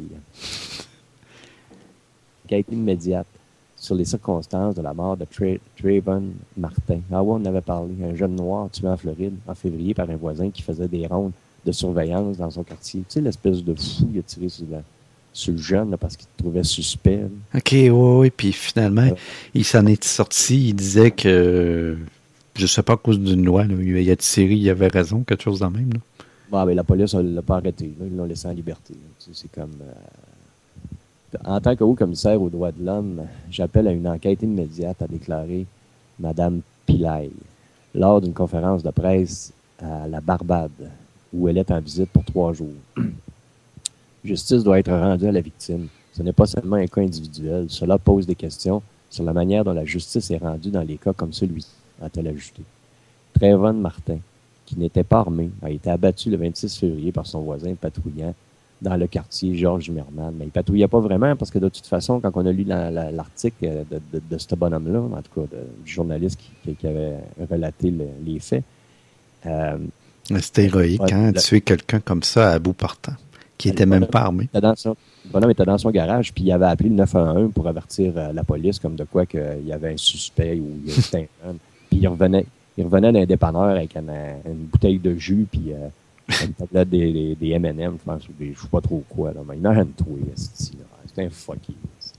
Enquête immédiate sur les circonstances de la mort de Tra- Trayvon Martin. Ah ouais, on avait parlé. Un jeune noir tué en Floride en février par un voisin qui faisait des rondes de surveillance dans son quartier. Tu sais, l'espèce de fou qui a tiré sur, la, sur le jeune là, parce qu'il le trouvait suspect. Là. OK, oui, oui. Puis finalement, ouais. il s'en est sorti. Il disait que, je sais pas à cause d'une loi, là, il a tiré, il avait raison, quelque chose dans le même. Là. Bon, mais la police ne l'a pas arrêté. Là. Ils l'ont laissé en liberté. Tu sais, c'est comme... Euh... En tant que haut commissaire aux droits de l'homme, j'appelle à une enquête immédiate, a déclaré Mme Pillay lors d'une conférence de presse à la Barbade, où elle est en visite pour trois jours. Justice doit être rendue à la victime. Ce n'est pas seulement un cas individuel. Cela pose des questions sur la manière dont la justice est rendue dans les cas comme celui-ci, a-t-elle ajouté. Trayvon Martin, qui n'était pas armé, a été abattu le vingt-six février par son voisin patrouillant dans le quartier Georges Zimmerman. Mais il patrouillait pas vraiment parce que de toute façon, quand on a lu la, la, l'article de, de, de ce bonhomme-là, en tout cas de, du journaliste qui, qui avait relaté le, les faits... Euh, C'était héroïque, ouais, hein, le, tuer quelqu'un comme ça à bout portant, qui n'était même pas armé. Son, le bonhomme était dans son garage, puis il avait appelé le neuf un un pour avertir euh, la police comme de quoi qu'il y avait un suspect ou il y avait un... Puis il revenait... Il revenait d'un dépanneur avec une, une bouteille de jus puis euh, une tablette des, des, des M and M, je pense, ou des, je sais pas trop quoi. Là, mais il m'a rien trouvé, c'était un fucky.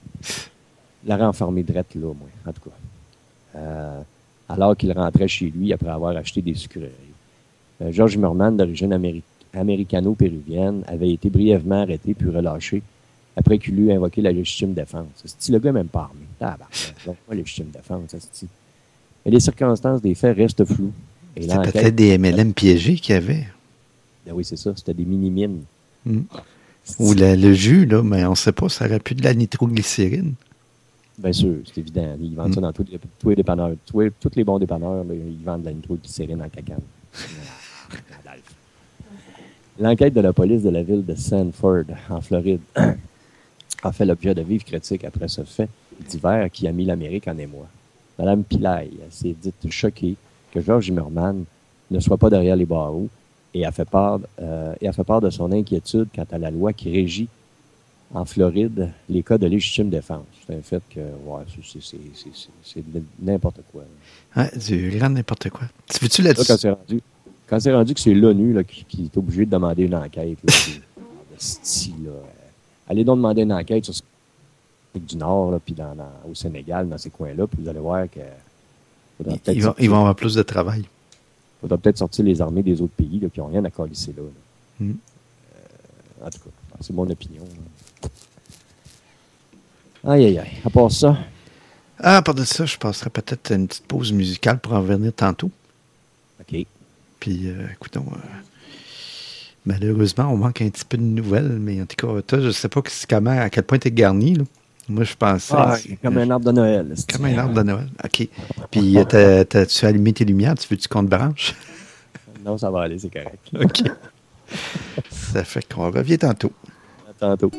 Il l'a renfermé drette là, moi, en tout cas. Euh, alors qu'il rentrait chez lui après avoir acheté des sucreries. Euh, Georges Zimmerman, d'origine améri- américano-péruvienne, avait été brièvement arrêté puis relâché après qu'il eut invoqué la légitime défense. C'est-tu, le gars même pas armé. Ah, bah, donc, pas légitime défense, c'est-tu. Mais les circonstances des faits restent floues. Et c'était peut-être des M L M piégés qu'il y avait. Ben oui, c'est ça. C'était des mini-mines. Mmh. Ou le, le jus, là, mais on ne sait pas, ça aurait pu de la nitroglycérine. Bien sûr, c'est évident. Ils vendent mmh. ça dans tous les, tous les dépanneurs. Tous les, tous les bons dépanneurs, là, ils vendent de la nitroglycérine en cacane. L'enquête de la police de la ville de Sanford, en Floride, a fait l'objet de vives critiques après ce fait divers qui a mis l'Amérique en émoi. Mme Pillay s'est dite choquée que Georges Zimmerman ne soit pas derrière les barreaux et a fait part, euh, et a fait part de son inquiétude quant à la loi qui régit en Floride les cas de légitime défense. C'est un fait que ouais, c'est, c'est, c'est, c'est, c'est n'importe quoi. Ouais, du grand n'importe quoi. Tu veux-tu là-dessus? Là, quand, c'est rendu, quand c'est rendu que c'est l'ONU là, qui, qui est obligé de demander une enquête, là, de style, là, allez donc demander une enquête sur ce du Nord, là, puis dans, dans, au Sénégal, dans ces coins-là, puis vous allez voir que... Ils vont, ils vont avoir plus de travail. Il faudra peut-être sortir les armées des autres pays là, qui n'ont rien à calisser là. là. Mm. Euh, en tout cas, c'est mon opinion. Là. Aïe, aïe, aïe. À part ça... Ah, à part de ça, je passerai peut-être une petite pause musicale pour en revenir tantôt. OK. Puis, euh, écoutons... Euh, malheureusement, on manque un petit peu de nouvelles, mais en tout cas, toi, je ne sais pas comment, à quel point tu es garni, là. Moi, je pensais... Ah, c'est comme un arbre de Noël. C'est comme un arbre de Noël, OK. Puis, t'as, t'as-tu allumé tes lumières? Tu veux-tu qu'on te branche? Non, ça va aller, c'est correct. OK. Ça fait qu'on revient tantôt. À tantôt.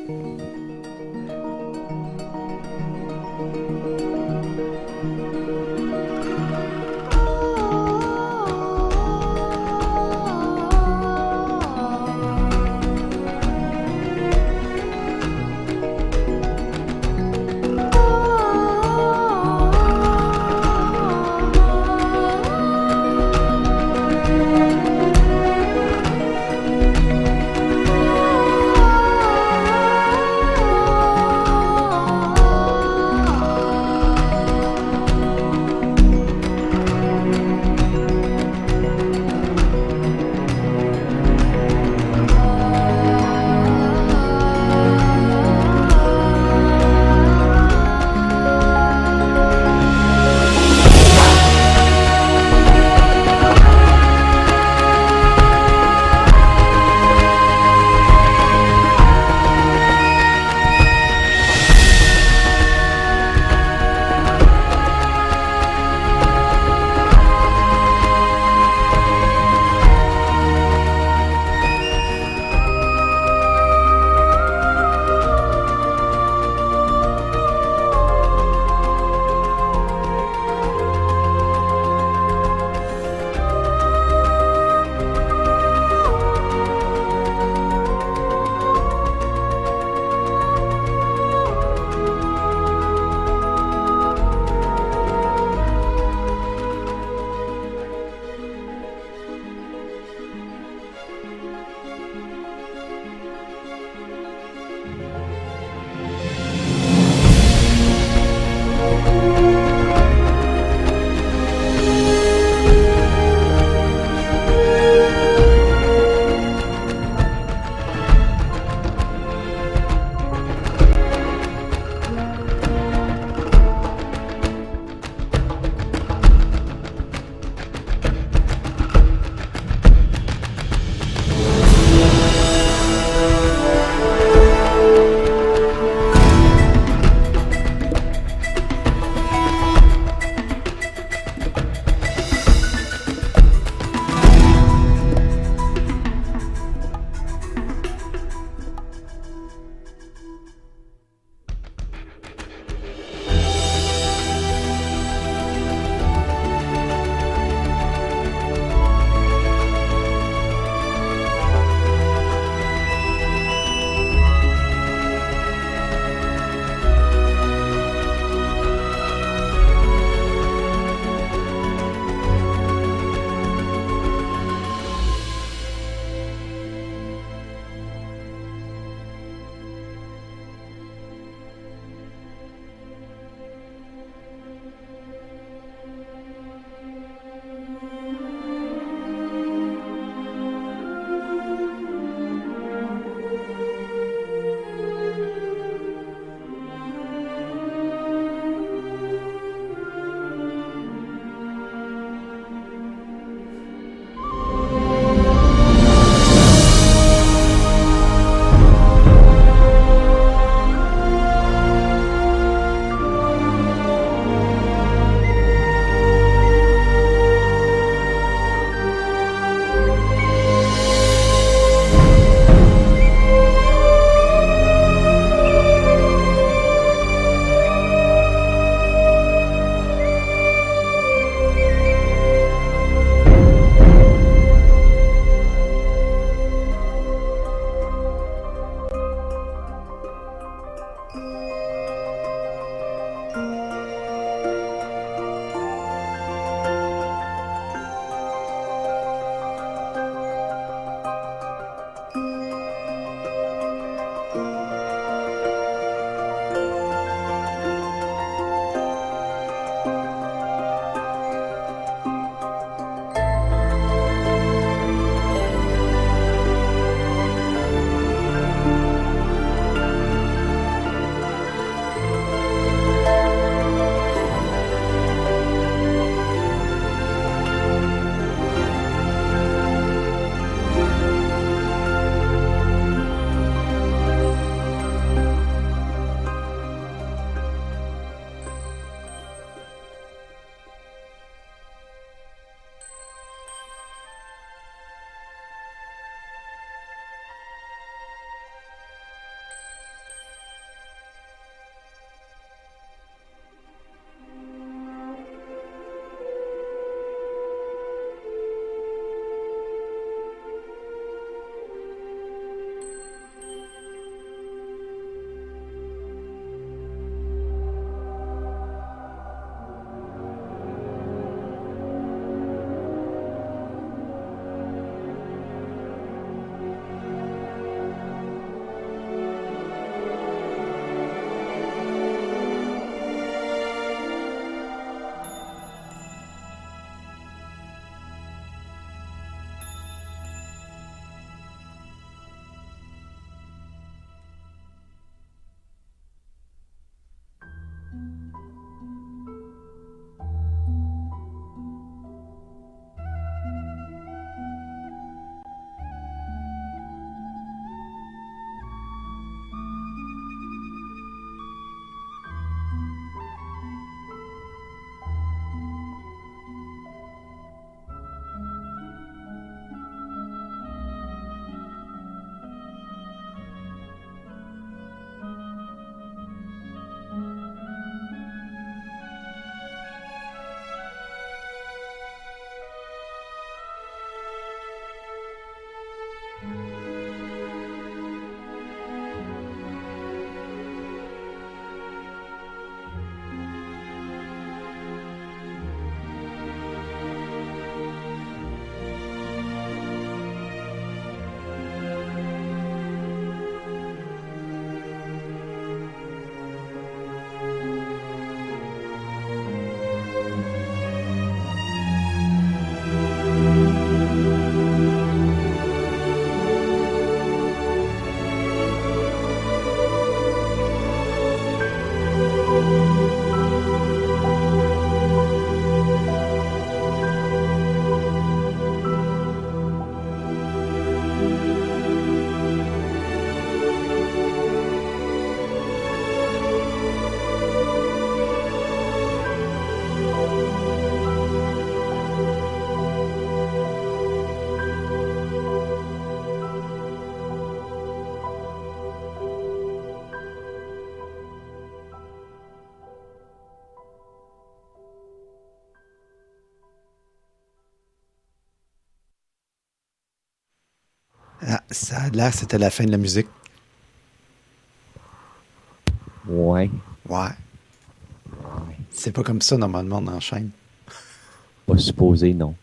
Ah, ça a l'air, c'était la fin de la musique. Ouais. Ouais. Ouais. C'est pas comme ça, normalement, on enchaîne. Pas supposé, non.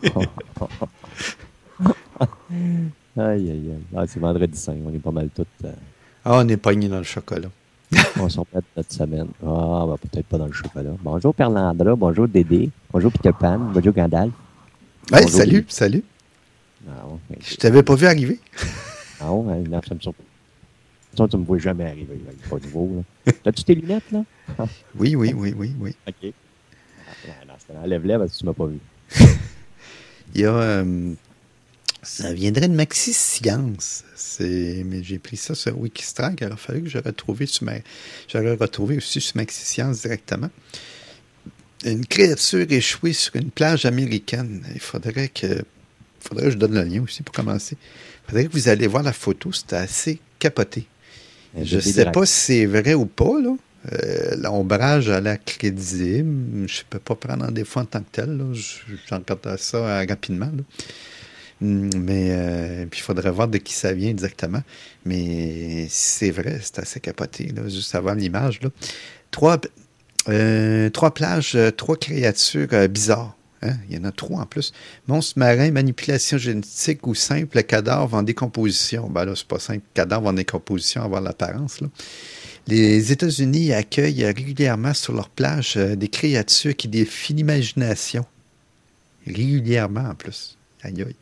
Aïe, aïe, aïe. Ah, c'est vendredi cinq, on est pas mal tous... Euh... Ah, on est pognés dans le chocolat. On s'en met notre semaine. Ah, ben, peut-être pas dans le chocolat. Bonjour Perlandra, bonjour Dédé, bonjour Peter Pan, bonjour Gandalf. Hey, bonjour, salut, Dédé. Salut. Non, okay. Je t'avais pas vu arriver. Non, non, ça me surprend. Ça, tu me vois jamais arriver. Là. Pas nouveau. As-tu tes lunettes, là? Oui, oui, oui, oui, oui. OK. Enlève-les parce que tu m'as pas vu. Il y a... Euh, ça viendrait de Maxi Science. C'est, mais j'ai pris ça sur Wikistrike. Il aurait fallu que je retrouve sur ma, j'aurais retrouvé aussi sur Maxi Science directement. Une créature échouée sur une plage américaine. Il faudrait que, il faudrait que je donne le lien aussi pour commencer. Il faudrait que vous allez voir la photo. C'était assez capoté. Je ne sais pas si c'est vrai ou pas, là. Euh, l'ombrage a l'air crédible. Je ne peux pas prendre en défaut en tant que tel. Là. J'en regarde ça euh, rapidement. Là. Mais euh, puis il faudrait voir de qui ça vient exactement. Mais c'est vrai, c'est assez capoté, là, juste avant l'image. Là. Trois, euh, trois plages, trois créatures euh, bizarres. Hein? Il y en a trois en plus. Monstre marin, manipulation génétique ou simple cadavre en décomposition. Ben là, c'est pas simple, cadavre en décomposition, avoir l'apparence, là. Les États-Unis accueillent régulièrement sur leur plage euh, des créatures qui défient l'imagination. Régulièrement, en plus. Aïe, aïe.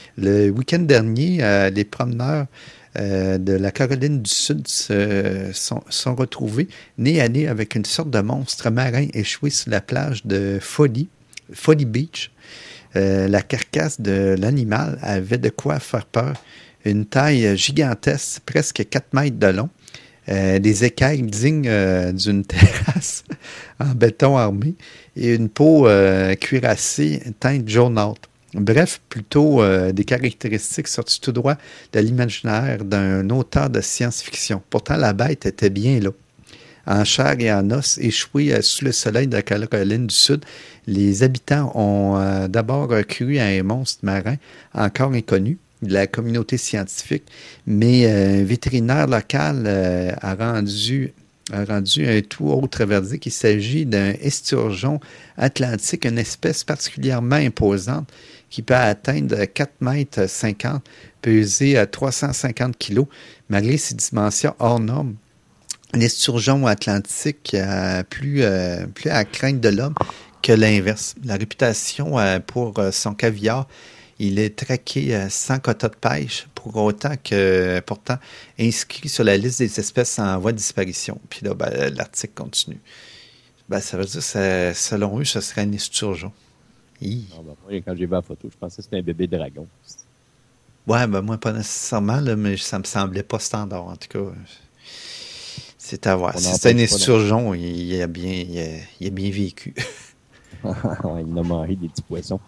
Le week-end dernier, euh, les promeneurs euh, de la Caroline du Sud se, sont, sont retrouvés nez à nez avec une sorte de monstre marin échoué sur la plage de Folly, Folly Beach. Euh, la carcasse de l'animal avait de quoi faire peur. Une taille gigantesque, presque quatre mètres de long. Euh, des écailles dignes euh, d'une terrasse en béton armé et une peau euh, cuirassée teinte jaunâtre. Bref, plutôt euh, des caractéristiques sorties tout droit de l'imaginaire d'un auteur de science-fiction. Pourtant, la bête était bien là. En chair et en os, échouée euh, sous le soleil de la Caroline du Sud, les habitants ont euh, d'abord cru à un monstre marin encore inconnu de la communauté scientifique, mais un euh, vétérinaire local euh, a, rendu, a rendu un tout autre verdict. Il s'agit d'un esturgeon atlantique, une espèce particulièrement imposante qui peut atteindre quatre mètres cinquante, peser à trois cent cinquante kilos, malgré ses dimensions hors normes. L'esturgeon atlantique a plus, euh, plus à craindre de l'homme que l'inverse. La réputation euh, pour euh, son caviar, il est traqué euh, sans quota de pêche, pour autant que, pourtant, inscrit sur la liste des espèces en voie de disparition. Puis là, ben, l'article continue. Ben, ça veut dire que, selon eux, ce serait un esturgeon. Non, ben, moi, quand j'ai vu la photo, je pensais que c'était un bébé dragon. Ouais, ben moi, pas nécessairement, là, mais ça me semblait pas standard, en tout cas. C'est à voir. On si c'était un esturgeon, il, il, a bien, il, a, il a bien vécu. Il a mangé des petits poissons.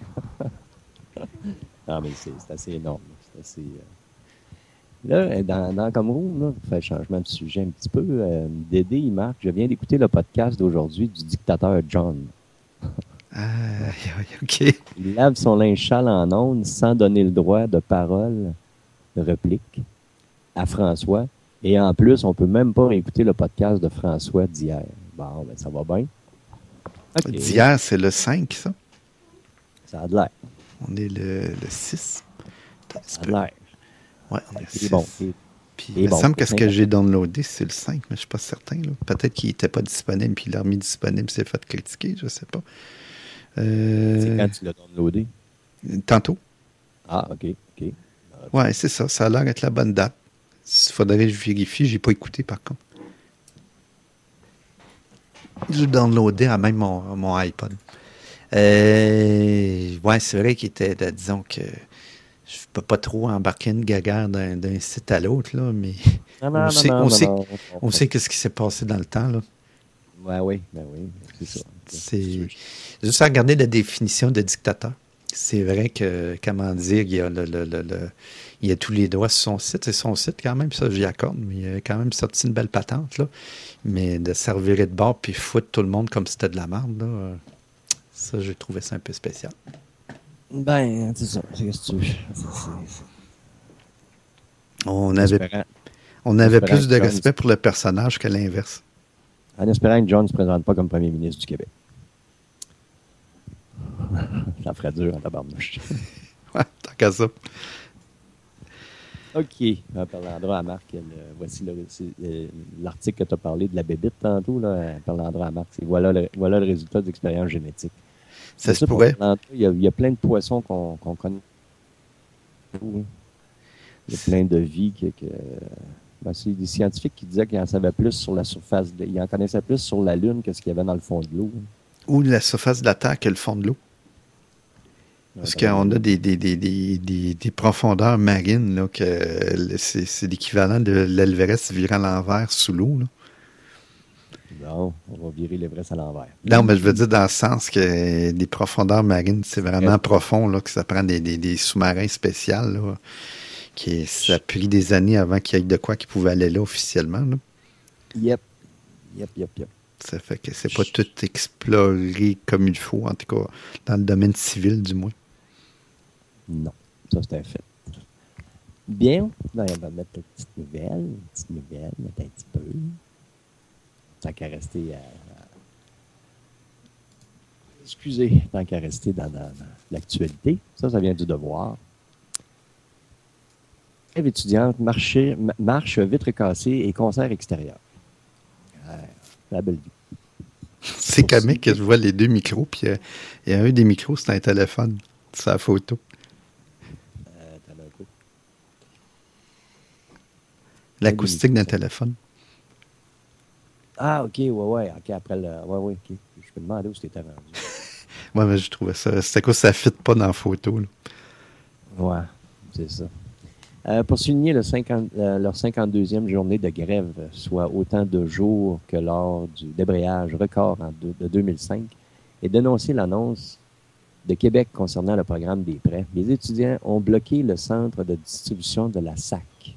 Non, mais c'est, c'est assez énorme. C'est assez, euh... Là, dans, dans Cameroun, là, pour faire changement de sujet un petit peu, euh, Dédé, il marque, je viens d'écouter le podcast d'aujourd'hui du dictateur John. Ah, OK. Il lave son linge sale en ondes sans donner le droit de parole, de réplique à François. Et en plus, on peut même pas écouter le podcast de François d'hier. Bon, ben ça va bien. Okay. D'hier, c'est le cinq, ça? Ça a de l'air. On est le, le six. Ça a de l'air. Ouais, on est le six. Bon. Puis, il me bon, semble que ce que j'ai downloadé, c'est le cinq, mais je ne suis pas certain. Là. Peut-être qu'il n'était pas disponible, puis il l'a remis disponible, s'est fait critiquer, je ne sais pas. Euh... C'est quand tu l'as downloadé? Tantôt. Ah, OK. OK. Ouais, c'est ça. Ça a l'air d'être la bonne date. Il faudrait que je vérifie. Je n'ai pas écouté, par contre. Je downloadé à même mon, mon iPod. Euh, ouais, c'est vrai qu'il était, là, disons que je ne peux pas trop embarquer une gaguerre d'un, d'un site à l'autre, là, mais non, non, on, non, sait, non, on, non, sait, non, on sait qu'est-ce qui s'est passé dans le temps, là. Ouais, oui, ben oui, c'est ça. C'est juste à regarder la définition de dictateur. C'est vrai que, comment dire, il y a, le, le, le, le, il y a tous les droits sur son site. C'est son site quand même, ça j'y accorde, mais il a quand même sorti une belle patente, là. Mais de servir de bord puis foutre tout le monde comme si c'était de la merde, là, ça, j'ai trouvé ça un peu spécial. Ben, c'est ça. C'est ce que tu veux. C'est, c'est, On avait, on avait plus de respect John, pour le personnage que l'inverse. En espérant que John ne se présente pas comme premier ministre du Québec. Ça ferait dur en tabarnouche. Ouais, tant qu'à ça. OK. On parlera à Marc. Le, voici le, euh, l'article que tu as parlé de la bébite tantôt. Là, on parlera à Marc. C'est, voilà, le, voilà le résultat d'expérience génétique. Ça se pourrait. Il y, a, il y a plein de poissons qu'on, qu'on connaît. Il y a plein de vies que... que ben, c'est des scientifiques qui disaient qu'ils en savaient plus sur la surface. De, ils en connaissaient plus sur la Lune que ce qu'il y avait dans le fond de l'eau. Ou la surface de la Terre que le fond de l'eau. Parce ouais, qu'on a des, des, des, des, des, des profondeurs marines, là, que c'est, c'est l'équivalent de l'Everest virant à l'envers sous l'eau. Là. Non, on va virer l'Everest à l'envers. Non, mais je veux dire dans le sens que des profondeurs marines, c'est vraiment ouais. profond, là, que ça prend des, des, des sous-marins spéciaux, là, qui ça a pris des années avant qu'il y ait de quoi qui pouvait aller là officiellement. Là. Yep. Yep, yep, yep. Ça fait que c'est pas tout exploré comme il faut, en tout cas, dans le domaine civil, du moins. Non, ça c'est un fait. Bien, on va mettre une petite nouvelle, une petite nouvelle, mettre un petit peu. Tant qu'à rester à... Excusez, tant qu'à rester dans, dans, dans l'actualité. Ça, ça vient du Devoir. Élèves étudiantes, marché, marche, vitre cassée et concert extérieur. Ouais, la belle vie. C'est comique que je vois les deux micros, puis il y, y a un des micros, c'est un téléphone. C'est la photo. Euh, t'as un coup. L'acoustique d'un téléphone. Ah, OK, ouais, ouais. OK, après le. Ouais, ouais, OK. Je me demandais où c'était rendu. Ouais, mais je trouvais ça. C'était quoi, ça ne fit pas dans la photo, là. Ouais, c'est ça. Euh, pour souligner le cinquante, euh, leur cinquante-deuxième journée de grève, soit autant de jours que lors du débrayage record en deux, de deux mille cinq, et dénoncer l'annonce de Québec concernant le programme des prêts, les étudiants ont bloqué le centre de distribution de la S A C.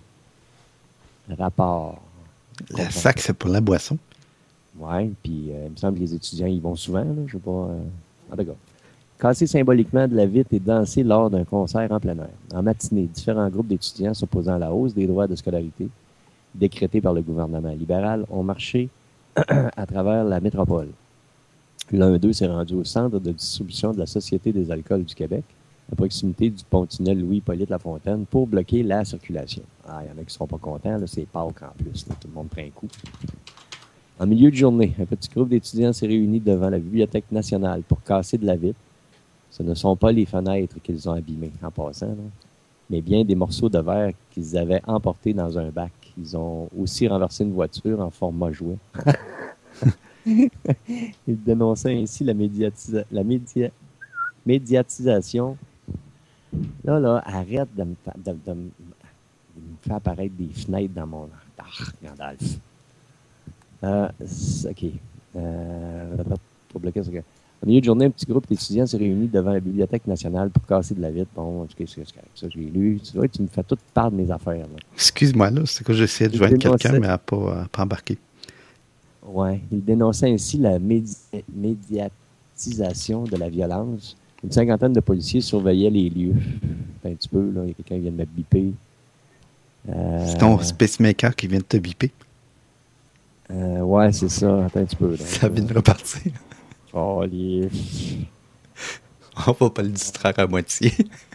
Rapport. La S A C, c'est pour la boisson? Oui, puis euh, il me semble que les étudiants y vont souvent, là, je ne sais pas. Euh... Ah, d'accord. Casser symboliquement de la vitre et danser lors d'un concert en plein air. En matinée, différents groupes d'étudiants s'opposant à la hausse des droits de scolarité décrétés par le gouvernement libéral ont marché à travers la métropole. L'un d'eux s'est rendu au centre de distribution de la Société des alcools du Québec, à proximité du pont-tunnel Louis-Hippolyte Lafontaine, pour bloquer la circulation. Ah, il y en a qui ne seront pas contents, là, c'est Pâques en plus, là, tout le monde prend un coup. En milieu de journée, un petit groupe d'étudiants s'est réuni devant la Bibliothèque nationale pour casser de la vitre. Ce ne sont pas les fenêtres qu'ils ont abîmées en passant, là, mais bien des morceaux de verre qu'ils avaient emportés dans un bac. Ils ont aussi renversé une voiture en format jouet. Ils dénonçaient ainsi la, médiatisa- la média- médiatisation. Là, là, arrête de me, fa- de, de, de me faire apparaître des fenêtres dans mon... Ah, Gandalf. Euh, OK. Euh, pour bloquer ça. En milieu de journée, un petit groupe d'étudiants s'est réuni devant la Bibliothèque nationale pour casser de la vitre. Bon, en tout cas, c'est correct. Ça, je l'ai lu. Tu vois, tu me fais toute part de mes affaires. Là. Excuse-moi, là. C'est que j'essayais de joindre quelqu'un, mais elle n'a pas, euh, pas embarqué. Oui. Il dénonçait ainsi la médi- médiatisation de la violence. Une cinquantaine de policiers surveillaient les lieux. Un petit peu, là. Il y a quelqu'un qui vient de me biper. Euh... C'est ton spacemaker qui vient de te biper. Euh, ouais, c'est ça. Attends un petit peu. Là. Ça vient de repartir. Oh, les... On va pas le distraire à moitié.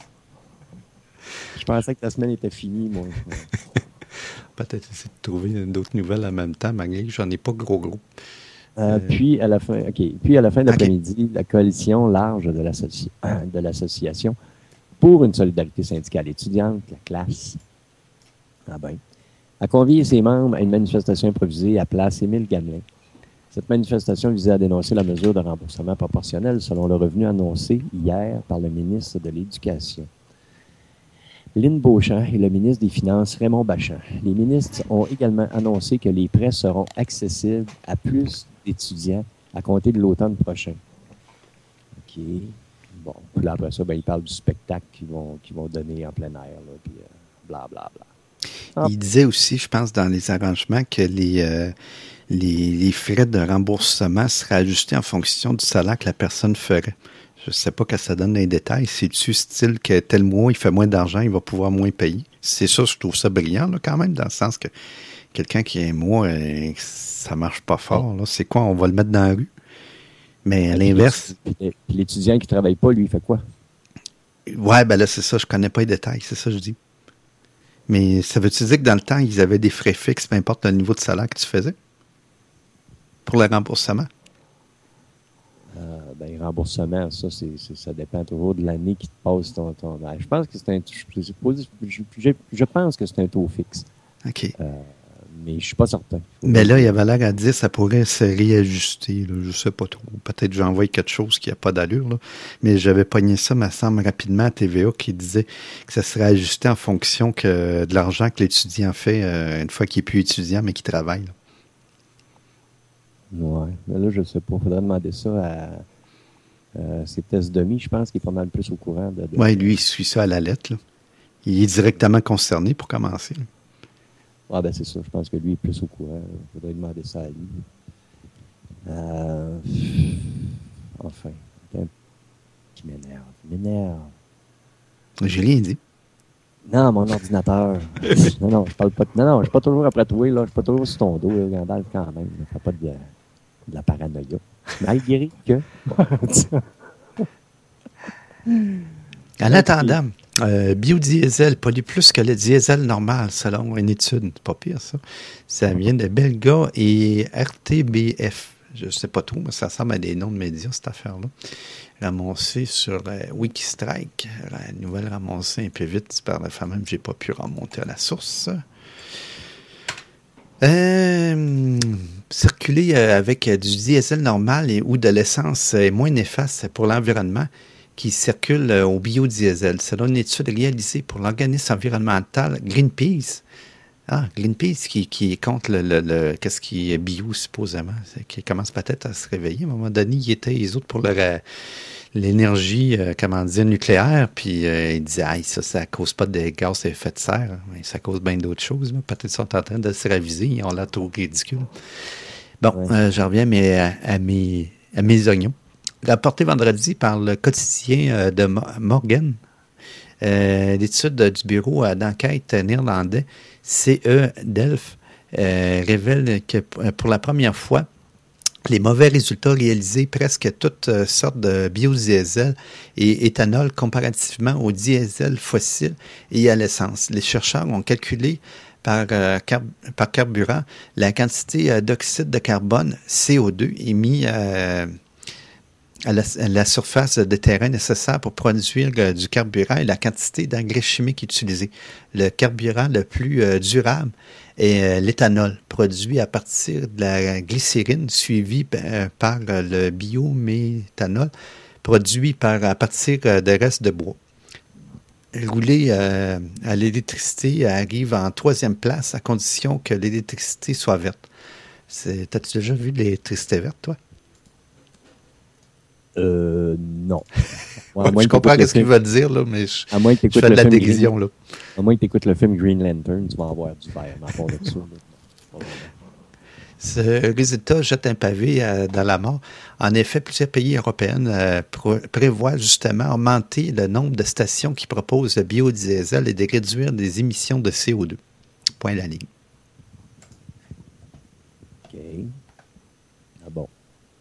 Je pensais que ta semaine était finie, moi. Peut-être essayer de trouver d'autres nouvelles en même temps, malgré que j'en ai pas gros gros. Euh, euh... Puis à la fin, ok. Puis à la fin de l'après-midi, okay. La coalition large de, l'associ... de l'association pour une solidarité syndicale étudiante, la classe, ah ben, a convié ses membres à une manifestation improvisée à Place Émile Gamelin. Cette manifestation visait à dénoncer la mesure de remboursement proportionnel selon le revenu annoncé hier par le ministre de l'Éducation. Lynn Beauchamp et le ministre des Finances, Raymond Bachand. Les ministres ont également annoncé que les prêts seront accessibles à plus d'étudiants à compter de l'automne prochain. OK. Bon, puis là, après ça, ben, ils parlent du spectacle qu'ils vont, qu'ils vont donner en plein air, là, puis euh, bla, bla, bla. Ah. Il disait aussi, je pense, dans les arrangements, que les... Euh, Les, les frais de remboursement seraient ajustés en fonction du salaire que la personne ferait. Je sais pas que ça donne les détails. C'est-tu style que tel mois, il fait moins d'argent, il va pouvoir moins payer? C'est ça, je trouve ça brillant, là, quand même, dans le sens que quelqu'un qui est un mois, euh, ça marche pas fort. Là. C'est quoi? On va le mettre dans la rue? Mais à l'inverse... Puis l'étudiant qui travaille pas, lui, il fait quoi? Ouais, ben là, c'est ça. Je connais pas les détails. C'est ça que je dis. Mais ça veut-tu dire que dans le temps, ils avaient des frais fixes, peu importe le niveau de salaire que tu faisais? Pour le remboursement? Euh, ben, remboursement, ça, c'est, c'est, ça dépend toujours de l'année qui te passe ton, ton ben, je pense que c'est un je, je, je, je pense que c'est un taux fixe. OK. Euh, mais je suis pas certain. Mais là, il y avait l'air à dire que ça pourrait se réajuster. Là. Je sais pas trop. Peut-être que j'envoie quelque chose qui n'a pas d'allure. Là. Mais j'avais pogné ça, me semble, rapidement à T V A qui disait que ça serait ajusté en fonction que de l'argent que l'étudiant fait euh, une fois qu'il n'est plus étudiant, mais qu'il travaille. Là. Ouais, mais là, je sais pas. Il faudrait demander ça à euh, c'est Test Demi, je pense, qui est pas mal plus au courant. De, de... Oui, lui, il suit ça à la lettre. Là. Il est directement concerné pour commencer. Là. Ah, ben c'est ça. Je pense que lui est plus au courant. Il faudrait demander ça à lui. Euh... Enfin. Qui m'énerve. Il m'énerve. J'ai rien dit. Non, mon ordinateur. non, non, je parle pas de... Non, non, je suis pas toujours après toi, là. Je suis pas toujours sur ton dos, là, Gandalf, quand même. Je fais pas de, de la paranoïa. Malgré que... En attendant, euh, biodiesel pollue plus que le diesel normal, selon une étude. C'est pas pire, ça. Ça vient de Belga et R T B F. Je sais pas trop, mais ça ressemble à des noms de médias, cette affaire-là. Ramassé sur euh, Wikistrike. La nouvelle ramassée un peu vite par la femme, même j'ai pas pu remonter à la source. Euh, circuler euh, avec euh, du diesel normal et, ou de l'essence est moins néfaste pour l'environnement qui circule euh, au biodiesel. Selon une étude réalisée pour l'organisme environnemental Greenpeace, ah, Greenpeace qui, qui est contre le, le, le qu'est-ce qui est bio, supposément, c'est, qui commence peut-être à se réveiller. À un moment donné, ils étaient les autres pour leur, euh, l'énergie, euh, comment dire, nucléaire, puis euh, ils disaient, ah, ça, ça cause pas de gaz à effet de serre, hein. Mais ça cause bien d'autres choses. Là. Peut-être qu'ils sont en train de se raviser, ils ont l'air trop ridicule. Bon, ouais. euh, je reviens mais, à, à, mes, à mes oignons. Rapporté vendredi par le quotidien euh, de Morgan, euh, l'étude du bureau euh, d'enquête néerlandais C E Delft euh, révèle que pour la première fois, les mauvais résultats réalisés presque toutes euh, sortes de biodiesel et éthanol comparativement au diesel fossile et à l'essence. Les chercheurs ont calculé par, euh, car- par carburant la quantité euh, d'oxyde de carbone C O deux émis euh, à, la, à la surface de terrain nécessaire pour produire euh, du carburant et la quantité d'engrais chimiques utilisés. Le carburant le plus euh, durable est euh, l'éthanol, produit à partir de la glycérine, suivi euh, par euh, le biométhanol, produit par, à partir euh, de restes de bois. Rouler euh, à l'électricité arrive en troisième place à condition que l'électricité soit verte. C'est, t'as-tu déjà vu l'électricité verte, toi? Euh, non. Ouais, je comprends ce qu'il va dire, là, mais je, à moins que je fais de la dérision. Green... Là. À moins que tu écoutes le film Green Lantern, tu vas avoir du vert à part de ça. Là. Ce résultat jette un pavé euh, dans la mort. En effet, plusieurs pays européens euh, pr- prévoient justement augmenter le nombre de stations qui proposent le biodiesel et de réduire les émissions de C O deux. Point à la ligne. OK. Ah bon.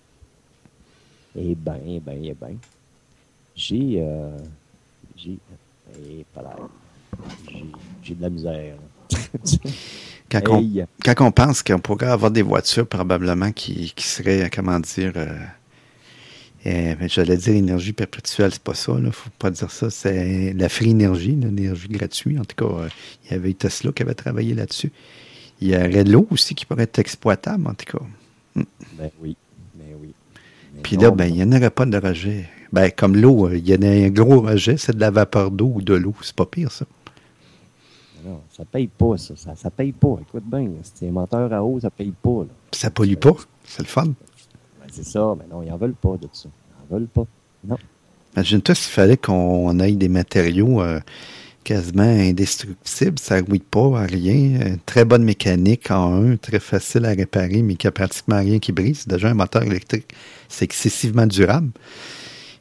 Eh bien, eh bien, eh bien. J'ai... Euh, j'ai... Eh, pas l'air. J'ai, j'ai de la misère. Quand, hey. on, quand on pense qu'on pourrait avoir des voitures probablement qui, qui seraient, comment dire, euh, euh, j'allais dire énergie perpétuelle, c'est pas ça, il ne faut pas dire ça, c'est la free énergie, l'énergie gratuite. En tout cas, euh, il y avait Tesla qui avait travaillé là-dessus. Il y aurait de l'eau aussi qui pourrait être exploitable, en tout cas. Mm. Ben oui, ben oui. Mais puis là, ben, il n'y en aurait pas de rejet. Ben, comme l'eau, il y en a un gros rejet, c'est de la vapeur d'eau ou de l'eau. C'est pas pire, ça. Non, ça paye pas, ça. Ça, ça paye pas. Écoute bien, c'est un moteur à eau, ça paye pas. Là. Ça pollue pas. C'est le fun. Ben, c'est ça, mais non, ils n'en veulent pas de ça. Ils n'en veulent pas. Non. Imagine-toi s'il fallait qu'on ait des matériaux euh, quasiment indestructibles. Ça ne rouille pas à rien. Une très bonne mécanique en un, très facile à réparer, mais qu'il n'y a pratiquement rien qui brise. Déjà, un moteur électrique, c'est excessivement durable.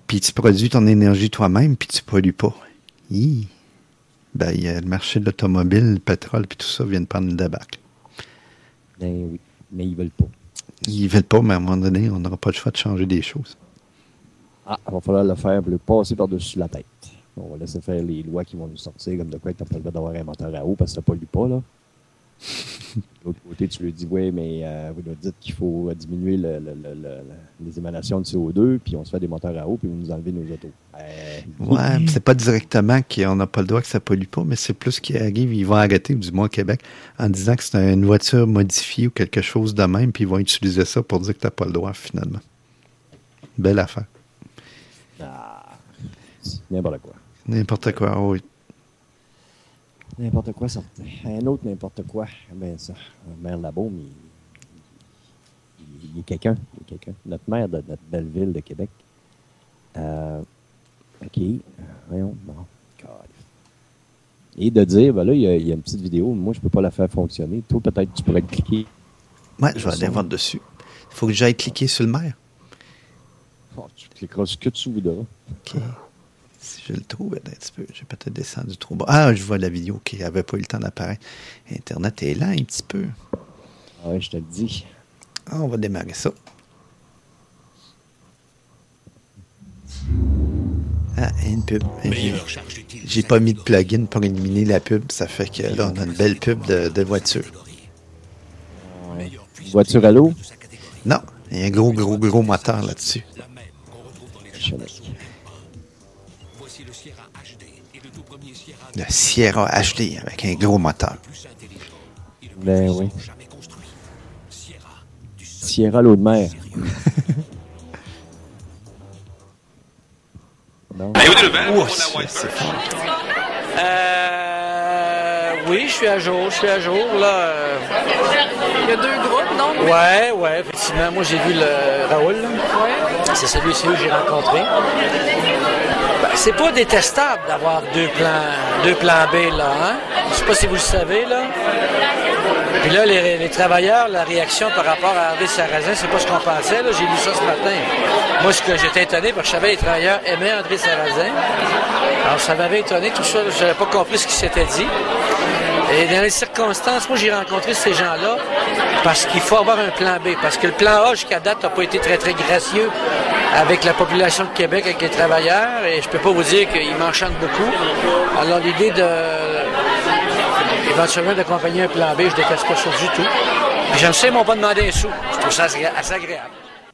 puis tu produis ton énergie toi-même, puis tu ne pollues pas. Hi. Ben, il y a le marché de l'automobile, le pétrole, puis tout ça viennent prendre le débâcle. Ben oui, mais ils veulent pas. Ils veulent pas, mais à un moment donné, on n'aura pas le choix de changer des choses. Ah, il va falloir le faire pour le passer par-dessus la tête. On va laisser faire les lois qui vont nous sortir, comme de quoi tu n'as pas le droit d'avoir un moteur à eau parce que ça ne pollue pas, là. De l'autre côté, tu lui dis, oui, mais euh, vous nous dites qu'il faut diminuer le, le, le, le, les émanations de C O deux, puis on se fait des moteurs à eau, puis vous nous enlevez nos autos. Euh... Ouais, c'est pas directement qu'on n'a pas le droit que ça pollue pas, mais c'est plus qu'ils arrivent, ils vont arrêter, du moins au Québec, en disant que c'est une voiture modifiée ou quelque chose de même, puis ils vont utiliser ça pour dire que tu n'as pas le droit, finalement. Belle affaire. Ah, n'importe quoi. N'importe quoi, oui. N'importe quoi sortait. Un autre n'importe quoi. Ben ça, maire Labaume, il, il, il est quelqu'un. Il est quelqu'un. Notre maire de notre belle ville de Québec. Euh, OK. Voyons. Bon. God. Et de dire, ben là, il y, a, il y a une petite vidéo. Moi, je peux pas la faire fonctionner. Toi, peut-être tu pourrais cliquer. Ouais, je vais aller voir dessus. Il faut que j'aille cliquer sur le maire. Oh, tu cliqueras sur que tu voudras. OK. Si je le trouve, un petit peu. J'ai peut-être descendu trop bas. Ah, je vois la vidéo qui n'avait pas eu le temps d'apparaître. Internet est lent un petit peu. Ah oui, je te le dis. Ah, on va démarrer ça. Ah, une pub. J'ai, j'ai pas mis de plugin pour éliminer la pub. Ça fait que là, on a une belle pub de, de voiture. Ouais. Voiture à l'eau? Non, il y a un gros, gros, gros moteur là-dessus. Le Sierra H D avec un gros moteur. Ben oui. Sierra l'eau de mer. Non. Oh, c'est, c'est fort. Euh, oui, je suis à jour, je suis à jour, là. Il y a deux groupes, non? Ouais, ouais, effectivement. Moi, j'ai vu le Raoul, là. Ouais. C'est celui-ci que j'ai rencontré. Ben, c'est pas détestable d'avoir deux plans, deux plans B, là, hein? Je sais pas si vous le savez, là. Puis là, les, les travailleurs, la réaction par rapport à André Sarrazin, c'est pas ce qu'on pensait, là. J'ai lu ça ce matin. Moi, ce que j'étais étonné, parce que je savais que les travailleurs aimaient André Sarrazin. Alors, ça m'avait étonné, tout ça. Je n'avais pas compris ce qui s'était dit. Et dans les circonstances, moi, j'ai rencontré ces gens-là parce qu'il faut avoir un plan B. Parce que le plan A, jusqu'à date, n'a pas été très, très gracieux avec la population de Québec, avec les travailleurs. Et je peux pas vous dire qu'il m'enchante beaucoup. Alors, l'idée de... éventuellement d'accompagner un plan B, je déteste pas ça du tout. Puis j'aime ça, ils m'ont pas demandé un sou. Je trouve ça assez, assez agréable.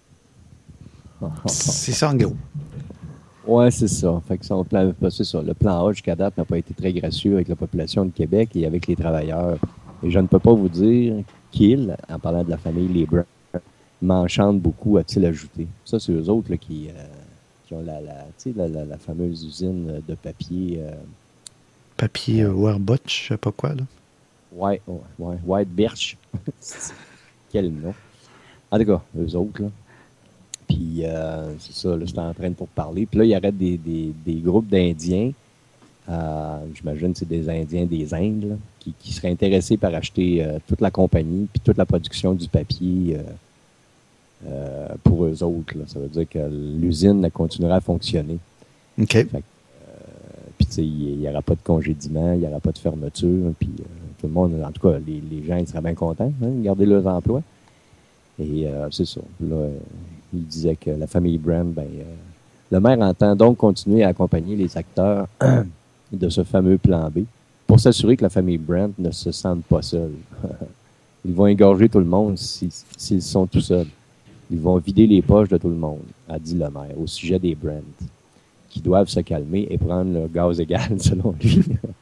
C'est ça, en gros. Ouais, c'est ça. Fait que son plan, c'est ça. Le plan A jusqu'à date n'a pas été très gracieux avec la population de Québec et avec les travailleurs. Et je ne peux pas vous dire qu'il, en parlant de la famille Les Bruns, m'enchante beaucoup, a-t-il ajouté. Ça, c'est eux autres là, qui, euh, qui ont la, la, la, la, la fameuse usine de papier. Euh, papier euh, Warbot, je sais pas quoi, là. Ouais, ouais, ouais. White Birch. Quel nom. En tout cas, eux autres, là. Puis, euh, c'est ça, là, j'étais en train de pour parler. Puis là, il y aurait des, des, des groupes d'Indiens, euh, j'imagine que c'est des Indiens des Indes, là, qui, qui seraient intéressés par acheter euh, toute la compagnie puis toute la production du papier euh, euh, pour eux autres. Là. Ça veut dire que l'usine elle continuera à fonctionner. OK. Fait que, euh, puis, tu sais, il n'y aura pas de congédiement, il n'y aura pas de fermeture. Puis, euh, tout le monde, en tout cas, les, les gens ils seraient bien contents hein, de garder leurs emplois. Et euh, c'est ça. Là, euh, il disait que la famille Brand, ben, euh, le maire entend donc continuer à accompagner les acteurs de ce fameux plan B pour s'assurer que la famille Brand ne se sente pas seule. Ils vont égorger tout le monde s'ils, s'ils sont tout seuls. Ils vont vider les poches de tout le monde, a dit le maire, au sujet des Brand, qui doivent se calmer et prendre leur gaz égal, selon lui.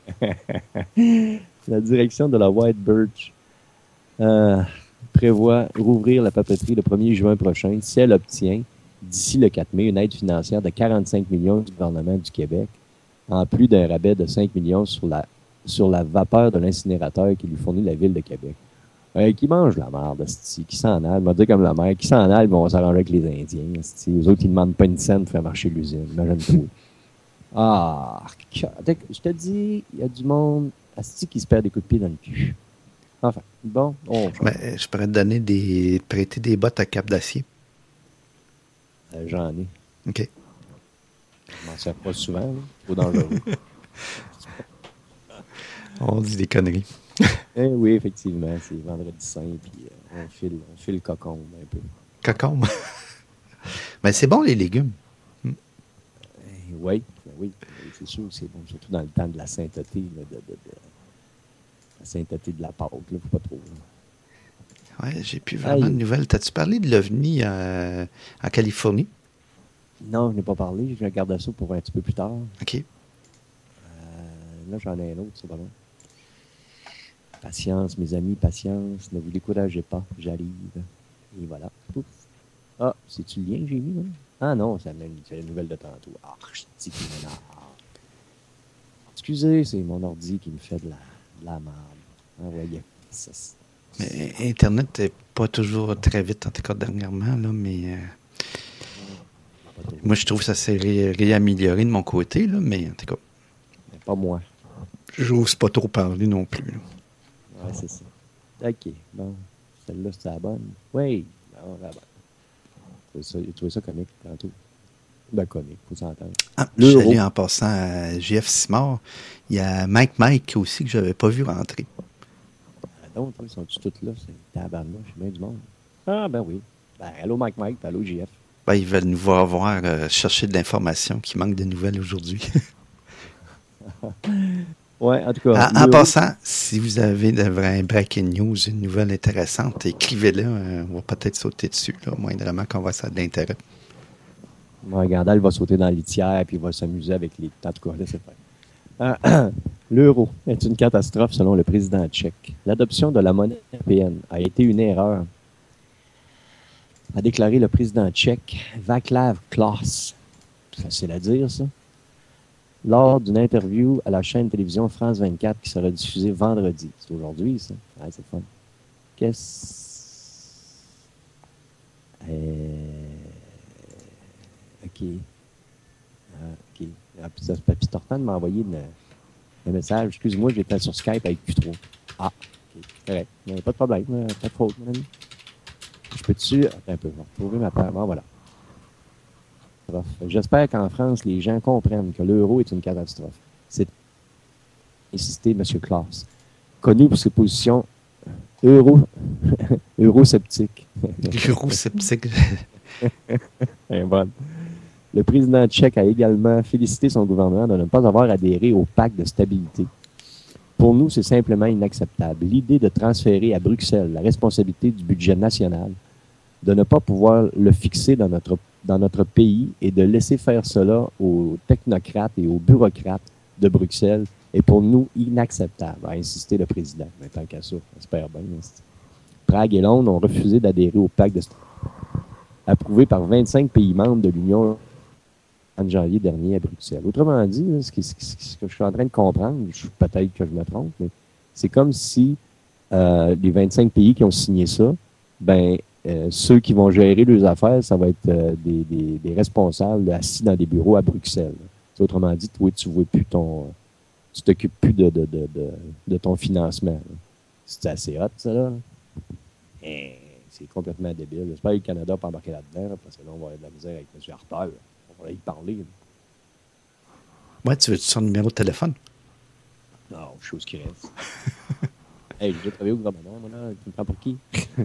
La direction de la White Birch euh, prévoit rouvrir la papeterie le premier juin prochain si elle obtient, d'ici le quatre mai, une aide financière de quarante-cinq millions du gouvernement du Québec, en plus d'un rabais de cinq millions sur la, sur la vapeur de l'incinérateur qui lui fournit la Ville de Québec. Euh, qui mange la merde, asti, qui s'en aille, m'a dit comme la mère, qui s'en aille, on va s'arranger avec les Indiens, asti. Les autres, ils ne demandent pas une scène pour faire marcher l'usine, imagine-toi. Ah, je te dis, il y a du monde, asti, qui se perd des coups de pied dans le cul. Enfin, bon, on ben, je pourrais te donner des, prêter des bottes à cap d'acier. Euh, j'en ai. OK. Je m'en sers pas souvent, là. Trop dangereux. On dit des conneries. Eh oui, effectivement, c'est vendredi saint, puis euh, on file, on file cocon un peu. Cocon? Mais c'est bon, les légumes. Eh, oui, ben oui, c'est sûr que c'est bon, surtout dans le temps de la sainteté, là, de, de, de, la sainteté de la Pâque, là, faut pas trop. Là. Ouais, j'ai plus vraiment Aïe. de nouvelles. T'as-tu parlé de l'OVNI euh, en Californie? Non, je n'ai pas parlé. Je regarde ça pour un petit peu plus tard. OK. Euh, là, j'en ai un autre, c'est pas mal. Patience, mes amis, patience. Ne vous découragez pas. J'arrive. Et voilà. Pouf. Ah, c'est-tu le lien que j'ai mis, là? Ah non, c'est la, la nouvelle de tantôt. Ah, je dis qu'il m'énerve. Excusez, c'est mon ordi qui me fait de la, de la merde. Ah, voyez. Ça, mais Internet n'est pas toujours très vite, en tout cas, dernièrement, là, mais... Euh... Moi, je trouve que ça s'est ré- réamélioré de mon côté, là, mais en tout cas. Mais pas moi. J'ose pas trop parler non plus. Là. Ouais, c'est ça. OK. Bon. Celle-là, c'était la bonne. Oui. Bon, la bonne. Tu trouvais ça comique tantôt? Ben, comique, faut s'entendre. Ah, je suis allé en passant à J F Simard. Il y a Mike Mike aussi que je n'avais pas vu rentrer. Ah, donc, ils sont tous là. C'est tabarnouche, c'est bien du monde. Ah, ben oui. Ben, allô Mike Mike, ben, allô J F. Ben, ils veulent nous voir, voir euh, chercher de l'information qui manque de nouvelles aujourd'hui. Oui, en tout cas. En, en passant, si vous avez de vraies breaking news, une nouvelle intéressante, écrivez-la. Euh, on va peut-être sauter dessus, là, moindrement qu'on voit ça de l'intérêt. Ouais, Gandalf va sauter dans la litière puis il va s'amuser avec les. En tout cas, là, c'est fait. Euh, L'euro est une catastrophe selon le président tchèque. L'adoption de la monnaie européenne a été une erreur, a déclaré le président tchèque Václav Klaus. Facile à dire, ça. Lors d'une interview à la chaîne télévision France vingt-quatre qui sera diffusée vendredi. C'est aujourd'hui, ça. Ouais, c'est fun. Qu'est-ce... Euh... OK. Ah, OK. Ah, puis ça, puis t'as le temps de m'envoyer une, un message. Excuse-moi, j'étais sur Skype avec Q trois. Ah, OK. Correct. Pas de problème. Pas de faute, mon ami. Je peux-tu... Attends un peu. Je vais retrouver ma page. Bon, voilà. J'espère qu'en France, les gens comprennent que l'euro est une catastrophe. C'est insisté M. Klaus, connu pour ses positions euro, eurosceptiques. Eurosceptique. Bon. Le président tchèque a également félicité son gouvernement de ne pas avoir adhéré au pacte de stabilité. Pour nous, c'est simplement inacceptable. L'idée de transférer à Bruxelles la responsabilité du budget national, de ne pas pouvoir le fixer dans notre dans notre pays et de laisser faire cela aux technocrates et aux bureaucrates de Bruxelles est pour nous inacceptable, a insisté le président. Mais tant qu'à ça, on espère bien. Prague et Londres ont refusé d'adhérer au pacte de approuvé par vingt-cinq pays membres de l'Union en janvier dernier à Bruxelles. Autrement dit, là, ce, qui, ce, ce que je suis en train de comprendre, je, peut-être que je me trompe, mais c'est comme si euh, les vingt-cinq pays qui ont signé ça, ben Euh, ceux qui vont gérer leurs affaires, ça va être euh, des, des, des responsables là, assis dans des bureaux à Bruxelles. C'est autrement dit, toi, tu vois plus ton, tu t'occupes plus de, de, de, de, de ton financement. Là. C'est assez hot, ça, là. Et c'est complètement débile. J'espère que le Canada n'a pas embarqué là-dedans, là, parce que là, on va avoir de la misère avec M. Harper. Là. On va y parler. Là. Ouais, tu veux son numéro de téléphone? Non, chose qui reste. Hey, j'ai travaillé au gouvernement, moi, là. Tu me prends pour qui?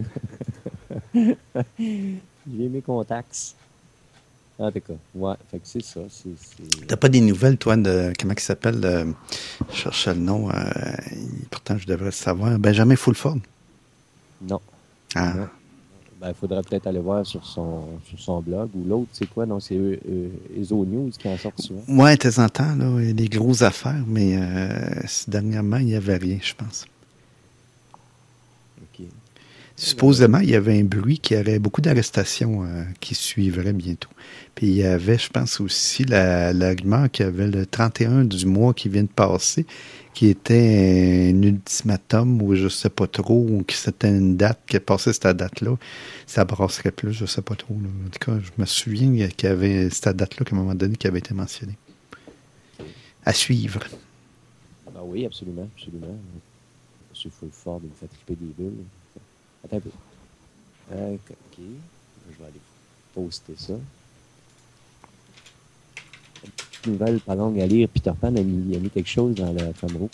J'ai mes contacts. En tout cas, ouais, fait que c'est ça. C'est, c'est... T'as pas des nouvelles, toi, de comment il s'appelle? Euh, je cherchais le nom. Euh, pourtant, je devrais le savoir. Benjamin Fulford? Non. Ah. Non. Ben, il faudrait peut-être aller voir sur son, sur son blog. Ou l'autre, c'est quoi? Non, c'est euh, euh, Ezo News qui en sort souvent. Ouais, de temps en temps, là, il y a des grosses affaires, mais euh, dernièrement, il n'y avait rien, je pense. Supposément, il y avait un bruit qu'il y aurait beaucoup d'arrestations euh, qui suivraient bientôt. Puis il y avait, je pense aussi, la, la rumeur qu'il y avait le trente et un du mois qui vient de passer, qui était un ultimatum ou je sais pas trop, ou que c'était une date, qui a passé cette date-là. Ça brasserait plus, je sais pas trop. Là. En tout cas, je me souviens qu'il y avait cette date-là, qu'à un moment donné, qui avait été mentionnée. À suivre. Ah oui, absolument, absolument. M. Fulford, il me fait triper des bulles. Attends un peu. Euh, OK. Je vais aller poster ça. nouvelle pas longue à lire. Peter Pan a mis, a mis quelque chose dans le femme rouge.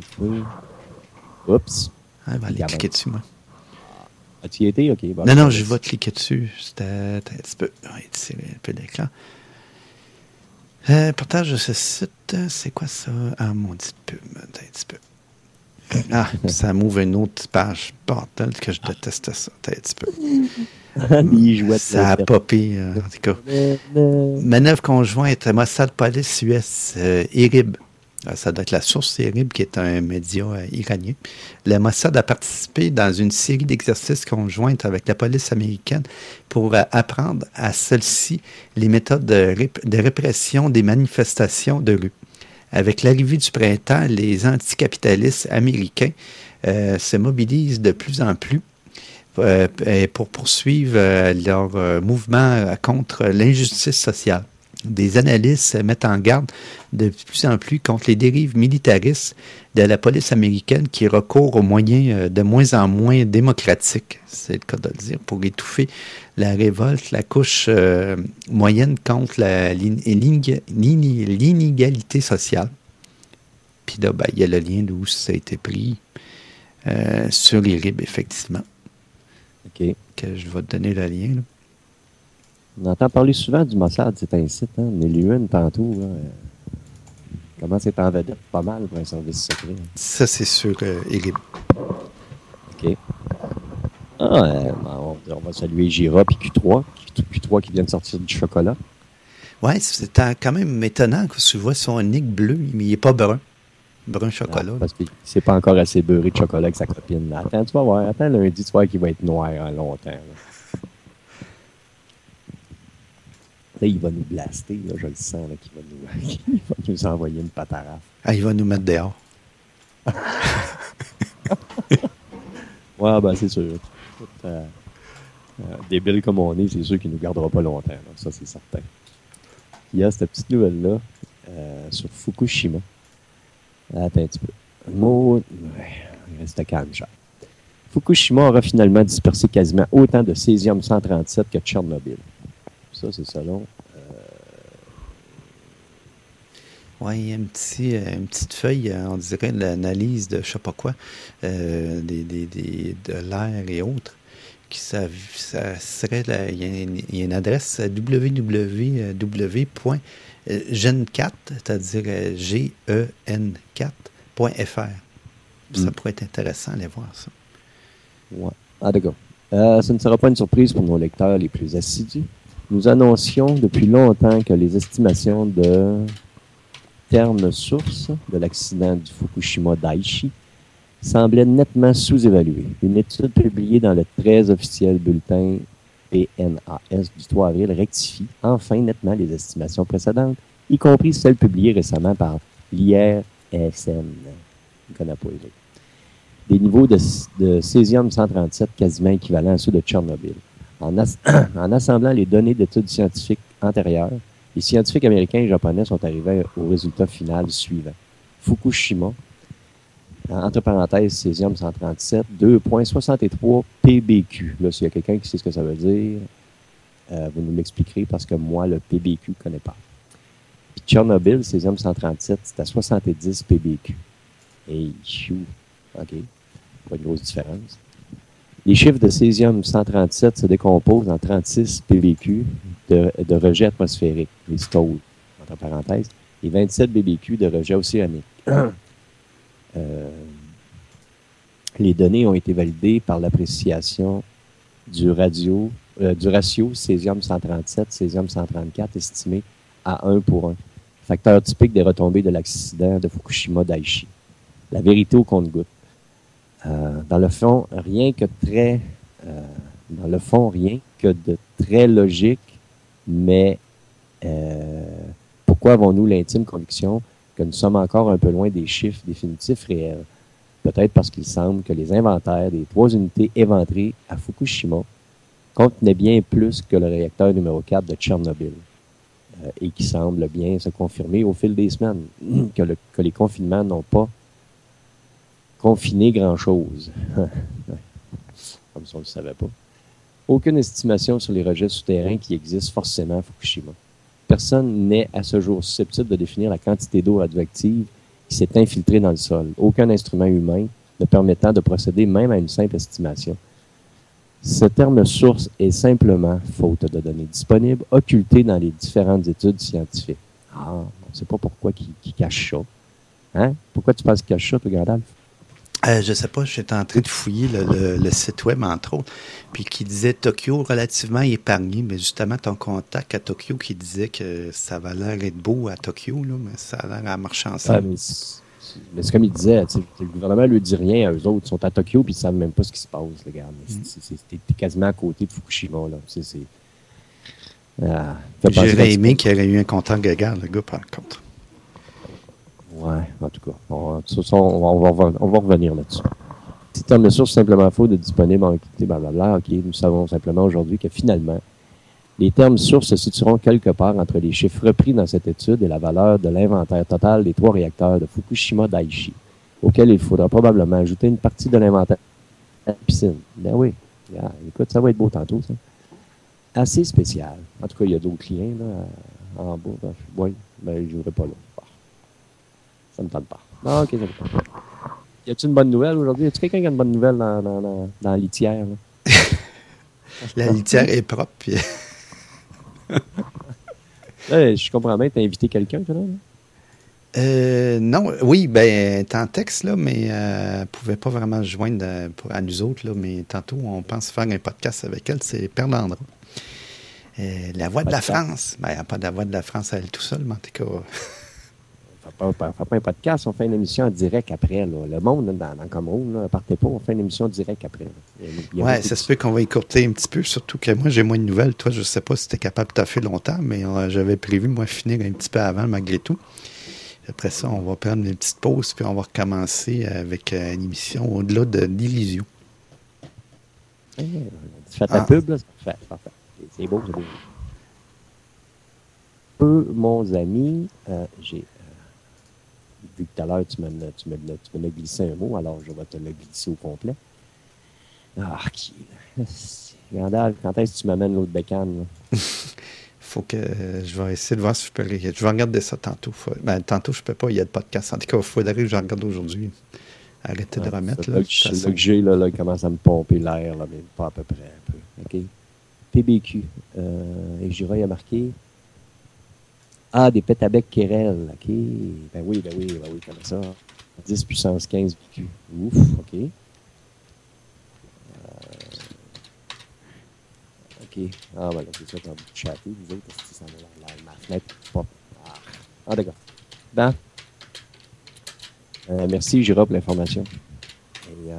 Oups. Ah, elle va aller cliquer dessus, moi. As-tu y été? OK. Bon, non, non, je vais cliquer dessus. C'était un petit peu... Oui, c'est un peu d'écran. Euh, partage de ce site, c'est quoi ça? Ah, mon petit peu. Un petit peu. Ah, ça m'ouvre une autre page. Bordel, que je déteste ça. Un petit peu. Ça a popé, euh, en tout cas. Manœuvre conjointe Mossad Police U S euh, Erib. Ça doit être la source Erib, qui est un média euh, iranien. Le Mossad a participé dans une série d'exercices conjoints avec la police américaine pour euh, apprendre à celle-ci les méthodes de, rép- de répression des manifestations de rue. Avec l'arrivée du printemps, les anticapitalistes américains euh, se mobilisent de plus en plus euh, pour poursuivre euh, leur euh, mouvement contre l'injustice sociale. Des analystes mettent en garde de plus en plus contre les dérives militaristes de la police américaine qui recourt aux moyens de moins en moins démocratiques, c'est le cas de le dire, pour étouffer la révolte, la couche euh, moyenne contre la, l'inig- l'inégalité sociale. Puis là, ben, il y a le lien d'où ça a été pris euh, sur les R I B, effectivement. OK. Que je vais te donner le lien, là. On entend parler souvent du Mossad, c'est un site, hein? On a lu une tantôt, là. Comment c'est en vedette? Pas mal pour un service secret. Ça, c'est sur euh, R I B. OK. Ah, euh, on, on va saluer Gira puis Q trois. Q trois qui vient de sortir du chocolat. Oui, c'est quand même étonnant que tu vois son nick bleu, mais il n'est pas brun. Brun chocolat. Non, parce qu'il n'est pas encore assez beurré de chocolat avec sa copine. Attends, tu vas voir. Attends lundi, tu vois qu'il va être noir en longtemps. Là. Là, il va nous blaster, là, je le sens, là, qu'il va nous, il va nous envoyer une pataraffe. Ah, il va nous mettre dehors. Ouais, ben c'est sûr. Tout, euh, euh, débile comme on est, c'est sûr qu'il ne nous gardera pas longtemps. Là. Ça, c'est certain. Il y a cette petite nouvelle-là euh, sur Fukushima. Attends un petit peu. Un mot... Ouais, reste calme, Charles. Fukushima aura finalement dispersé quasiment autant de césium cent trente-sept que Tchernobyl. Ça, c'est selon... Euh... Oui, il y a un petit, euh, une petite feuille, on dirait l'analyse de je ne sais pas quoi, euh, des, des, des, de l'air et autres. Qui ça, ça serait la, il, y a une, il y a une adresse w w w point gen quatre, c'est-à-dire G E N quatre point F R. Ça mm. pourrait être intéressant d'aller voir ça. Ouais. Ah, d'accord. Euh, ce ne sera pas une surprise pour nos lecteurs les plus assidus. Nous annoncions depuis longtemps que les estimations de termes sources de l'accident du Fukushima Daiichi semblaient nettement sous-évaluées. Une étude publiée dans le très officiel bulletin P N A S du trois avril rectifie enfin nettement les estimations précédentes, y compris celles publiées récemment par l'I R S N. Je ne connais pas les autres. Des niveaux de, de césium cent trente-sept quasiment équivalents à ceux de Tchernobyl. En, as- en assemblant les données d'études scientifiques antérieures, les scientifiques américains et japonais sont arrivés au résultat final suivant. Fukushima, entre parenthèses, césium cent trente-sept, deux virgule soixante-trois P B Q. Là, s'il y a quelqu'un qui sait ce que ça veut dire, euh, vous nous l'expliquerez parce que moi, le P B Q, je ne connais pas. Puis Tchernobyl, césium cent trente-sept, c'est à soixante-dix P B Q. Et chou, OK, pas une grosse différence. Les chiffres de césium cent trente-sept se décomposent en trente-six P B Q de, de rejet atmosphérique, les S T O L, entre parenthèses, et vingt-sept P B Q de rejet océanique. Euh, les données ont été validées par l'appréciation du, radio, euh, du ratio césium cent trente-sept, césium cent trente-quatre estimé à un pour un. Facteur typique des retombées de l'accident de Fukushima Daiichi. La vérité au compte-gouttes. Euh, dans le fond, rien que très, euh, dans le fond, rien que de très logique, mais euh, pourquoi avons-nous l'intime conviction que nous sommes encore un peu loin des chiffres définitifs réels? Peut-être parce qu'il semble que les inventaires des trois unités éventrées à Fukushima contenaient bien plus que le réacteur numéro quatre de Tchernobyl, euh, et qui semble bien se confirmer au fil des semaines, que, le, que les confinements n'ont pas confiné grand-chose. Comme si on ne le savait pas. Aucune estimation sur les rejets souterrains qui existent forcément à Fukushima. personne n'est à ce jour susceptible de définir la quantité d'eau radioactive qui s'est infiltrée dans le sol. Aucun instrument humain ne permettant de procéder même à une simple estimation. Ce terme source est simplement, faute de données disponibles, occulté dans les différentes études scientifiques. Ah, on ne sait pas pourquoi ils il cachent ça. Hein? Pourquoi tu penses qu'ils cachent ça, toi, Gandalf? Euh, je sais pas, j'étais en train de fouiller le, le, le site web, entre autres, puis qui disait Tokyo relativement épargné, mais justement, ton contact à Tokyo qui disait que ça va l'air d'être beau à Tokyo, là, mais ça a l'air à marcher ensemble. Ah, mais, c'est, mais c'est comme il disait, le gouvernement ne lui dit rien à eux autres. Ils sont à Tokyo puis ils ne savent même pas ce qui se passe, les gars. Mais mm. c'est, c'est, c'est, t'es quasiment à côté de Fukushima, là. C'est, c'est... Ah, J'aurais aimé qu'il y aurait eu un contact Geiger, le gars, par contre. Ouais, en tout cas, on, ça, ça, on, va, on, va, on va revenir là-dessus. Si terme de source simplement faux de disponible en quantité, blablabla, ok, nous savons simplement aujourd'hui que finalement, les termes sources se situeront quelque part entre les chiffres repris dans cette étude et la valeur de l'inventaire total des trois réacteurs de Fukushima Daiichi, auquel il faudra probablement ajouter une partie de l'inventaire de la piscine. Ben oui, yeah, écoute, ça va être beau tantôt, ça. Assez spécial. En tout cas, il y a d'autres liens là, en bas. Ben, oui, ben, je n'aurai pas là. Ça ne me tente pas. Ah, ok, ça me tente pas. Y a-t-il une bonne nouvelle aujourd'hui? Y a-t-il quelqu'un qui a une bonne nouvelle dans, dans, dans, dans la litière? Là? La litière est propre. Puis... là, je comprends bien, tu as invité quelqu'un, toi, là? Euh, non, oui, ben, t'es en texte, là, mais euh, elle pouvait pas vraiment se joindre à, pour, à nous autres, là, mais tantôt, on pense faire un podcast avec elle, c'est Perlandra. Euh, la Voix de la France. Ben, il n'y a pas de la Voix de la France à elle tout seul, mais en tout cas... On ne fait pas un podcast, on fait une émission en direct après. Là. Le monde, dans, dans le Cameroun, ne partez pas, on fait une émission en direct après. Oui, ça se peut qu'on va écourter un petit peu, surtout que moi, j'ai moins de nouvelles. Toi, je ne sais pas si tu es capable de taffer longtemps, mais euh, j'avais prévu, moi, finir un petit peu avant, malgré tout. Après ça, on va prendre une petite pause, puis on va recommencer avec euh, une émission au-delà de l'illusion. Hey, tu fais ta ah. pub, là? C'est parfait, parfait. C'est beau, c'est beau. Peu, mon ami, euh, j'ai... Vu que tout à l'heure, tu m'as, tu, m'as, tu m'as glissé un mot, alors je vais te le glisser au complet. Ah, qui... Gandalf, quand est-ce que tu m'amènes l'autre bécane? Faut que euh, je vais essayer de voir si je peux... Je vais regarder ça tantôt. Faut, ben, tantôt, je peux pas, il y a le podcast. En tout cas, il faudrait que je regarde aujourd'hui. Arrêtez ah, de remettre. Ça, là, là, que, là que j'ai, là, là, il commence à me pomper l'air, là, mais pas à peu près un peu. OK? P B Q. Euh, et Jura, il a marqué... Ah, des pétabecs Kérel, OK. Ben oui, ben oui, ben oui, comme ça. dix puissance quinze B Q. Ouf, OK. Euh, OK. Ah, ben là, c'est ça, t'as envie de chatter, vous autres, parce que ça va là, ma fenêtre. Pop. Ah. ah, d'accord. Ben. Euh, merci, Jira, pour l'information. Et,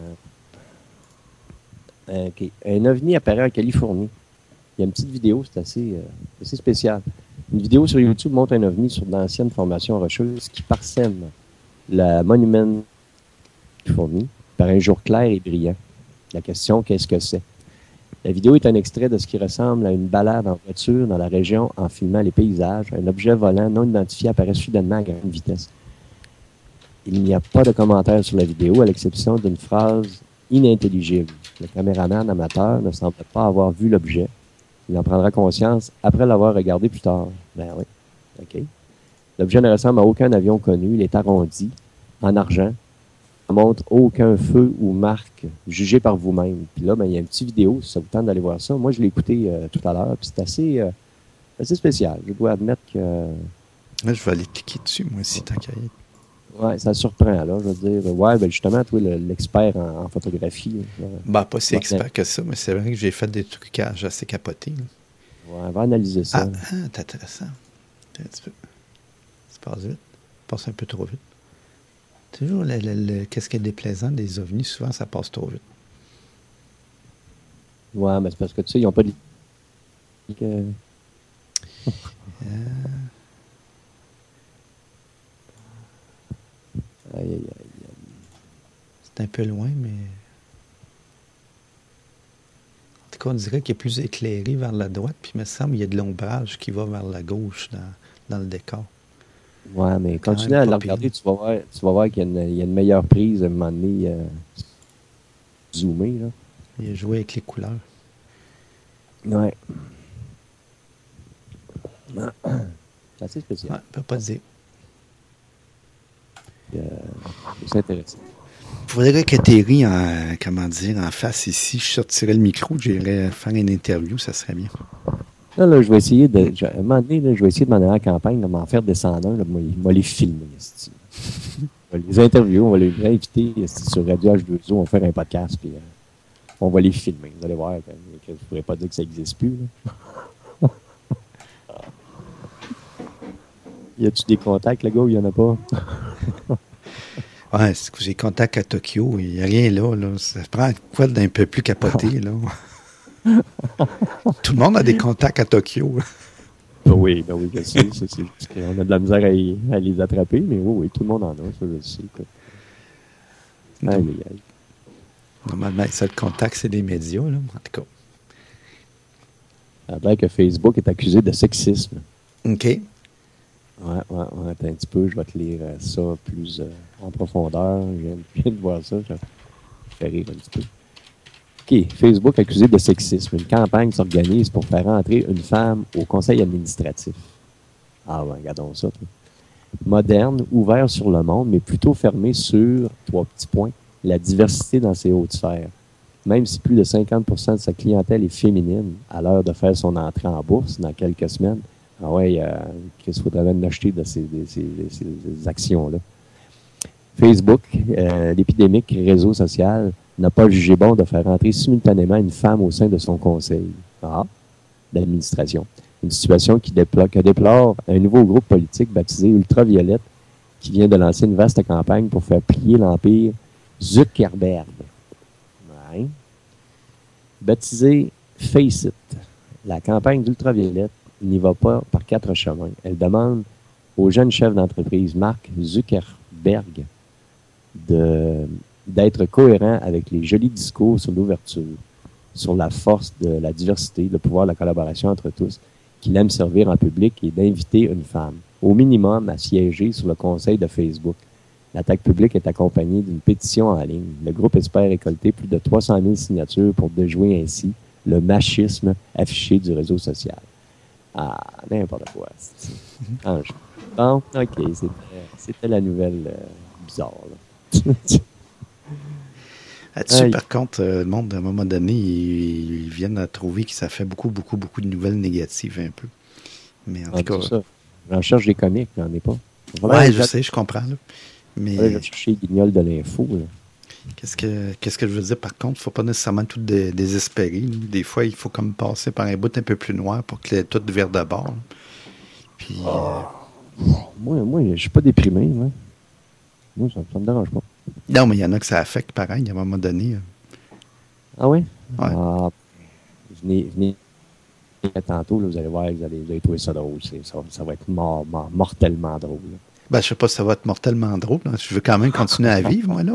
euh, OK. Un ovni apparaît en Californie. Il y a une petite vidéo, c'est assez, euh, assez spécial. Une vidéo sur YouTube montre un ovni sur d'anciennes formations rocheuses qui parsèment le monument fourni par un jour clair et brillant. La question, qu'est-ce que c'est? La vidéo est un extrait de ce qui ressemble à une balade en voiture dans la région en filmant les paysages. Un objet volant non identifié apparaît soudainement à grande vitesse. Il n'y a pas de commentaire sur la vidéo, à l'exception d'une phrase inintelligible. Le caméraman amateur ne semble pas avoir vu l'objet. Il en prendra conscience après l'avoir regardé plus tard. Ben oui. OK. L'objet ne ressemble à aucun avion connu. Il est arrondi, en argent. Ça ne montre aucun feu ou marque. Jugez par vous-même. Puis là, ben, il y a une petite vidéo, si ça vous tente d'aller voir ça. Moi, je l'ai écouté euh, tout à l'heure. Puis c'est assez, euh, assez spécial. Je dois admettre que... Euh, là, je vais aller cliquer dessus, moi aussi, tant qu'à y. Ouais, ça surprend, là. Je veux dire, ouais, ben justement, toi, le, l'expert en, en photographie. Là, ben, pas si expert que ça, mais c'est vrai que j'ai fait des trucages assez capotés. Là. Ouais, on va analyser ça. Ah, ah c'est intéressant. Un petit peu. Ça passe vite. Ça passe un peu trop vite. Toujours, le, le, le, qu'est-ce qui est déplaisant des ovnis, souvent, ça passe trop vite. Ouais, mais c'est parce que, tu sais, ils n'ont pas de... Que... euh... Aïe, aïe, aïe. C'est un peu loin, mais... En tout cas, on dirait qu'il est plus éclairé vers la droite, puis il me semble qu'il y a de l'ombrage qui va vers la gauche dans, dans le décor. Ouais, mais continue à le regarder, tu vas voir, tu vas voir qu'il y a une, il y a une meilleure prise à un moment donné euh, zoomé, là. Il a joué avec les couleurs. Ouais. C'est assez spécial. Ouais, peut pas dire. Euh, c'est intéressant. Faudrait que Terry, en, comment dire, en face ici, je sortirais le micro, j'irais faire une interview, ça serait bien. Là, là, je vais essayer de. Je, à un moment donné, là, je vais essayer de m'en aller à la campagne, de m'en faire descendre un, là, moi, moi les filmer. On va les interviewer, on va les inviter sur Radio H deux O, on va faire un podcast, puis euh, on va les filmer. Vous allez voir, que, que je ne pourrais pas dire que ça n'existe plus. Là. Y a-tu des contacts, le gars, ou il n'y en a pas? Ouais, c'est que j'ai contact à Tokyo, il n'y a rien là, là. Ça prend quoi d'un peu plus capoté, là? Tout le monde a des contacts à Tokyo. Ben oui, ben oui, je sais. C'est, c'est, c'est, on a de la misère à, y, à les attraper, mais oui, oui, tout le monde en a, ça, je le sais. Aïe, aïe, aïe. Normalement, le seul contact, c'est les médias, là, en tout cas. Ça a l'air que Facebook est accusé de sexisme. OK. Ouais, ouais, ouais, attends un petit peu, je vais te lire euh, ça plus euh, en profondeur. Je viens, je viens de voir ça, je, je fais rire un petit peu. OK, Facebook accusé de sexisme. Une campagne s'organise pour faire entrer une femme au conseil administratif. Ah ouais, regardons ça. Toi. Moderne, ouvert sur le monde, mais plutôt fermé sur, trois petits points, la diversité dans ses hautes sphères. Même si plus de cinquante pour cent de sa clientèle est féminine, à l'heure de faire son entrée en bourse dans quelques semaines, ah ouais, euh, qu'est-ce qu'il faudrait bien acheter de ces, de ces, de ces actions-là? Facebook, euh, l'épidémique réseau social, n'a pas jugé bon de faire entrer simultanément une femme au sein de son conseil ah, d'administration. Une situation qui déplore, que déplore un nouveau groupe politique baptisé Ultraviolette qui vient de lancer une vaste campagne pour faire plier l'empire Zuckerberg. Ouais. Baptisé Face It, la campagne d'Ultraviolette n'y va pas par quatre chemins. Elle demande au jeune chef d'entreprise Mark Zuckerberg de, d'être cohérent avec les jolis discours sur l'ouverture, sur la force de la diversité, le pouvoir de la collaboration entre tous, qu'il aime servir en public et d'inviter une femme, au minimum, à siéger sur le conseil de Facebook. L'attaque publique est accompagnée d'une pétition en ligne. Le groupe espère récolter plus de trois cent mille signatures pour déjouer ainsi le machisme affiché du réseau social. Ah, n'importe quoi. Ah, je... Bon, OK, c'était, c'était la nouvelle euh, bizarre. Là-dessus, Aïe. Par contre, euh, le monde, à un moment donné, ils, ils viennent à trouver que ça fait beaucoup, beaucoup, beaucoup de nouvelles négatives, un peu. Mais en ah, tout cas... Ça. J'en cherche des comiques, j'en ai pas. Ouais, je sais, je comprends. Là. Mais... Ouais, je vais chercher les guignols de l'info. Là. Qu'est-ce que, qu'est-ce que je veux dire, par contre? Il ne faut pas nécessairement tout dé- désespérer. Là. Des fois, il faut comme passer par un bout un peu plus noir pour que tout vire de bord. Puis... Oh. Euh... Moi, moi je ne suis pas déprimé. Moi, moi ça ne me dérange pas. Non, mais il y en a que ça affecte pareil, à un moment donné. Ah oui? Ouais. Ah, venez, venez tantôt, là, vous allez voir, vous allez, vous allez trouver ça drôle. C'est, ça, ça va être mort, mort, mortellement drôle. Là. Ben, je sais pas si ça va être mortellement drôle. Là. Je veux quand même continuer à vivre, moi, là.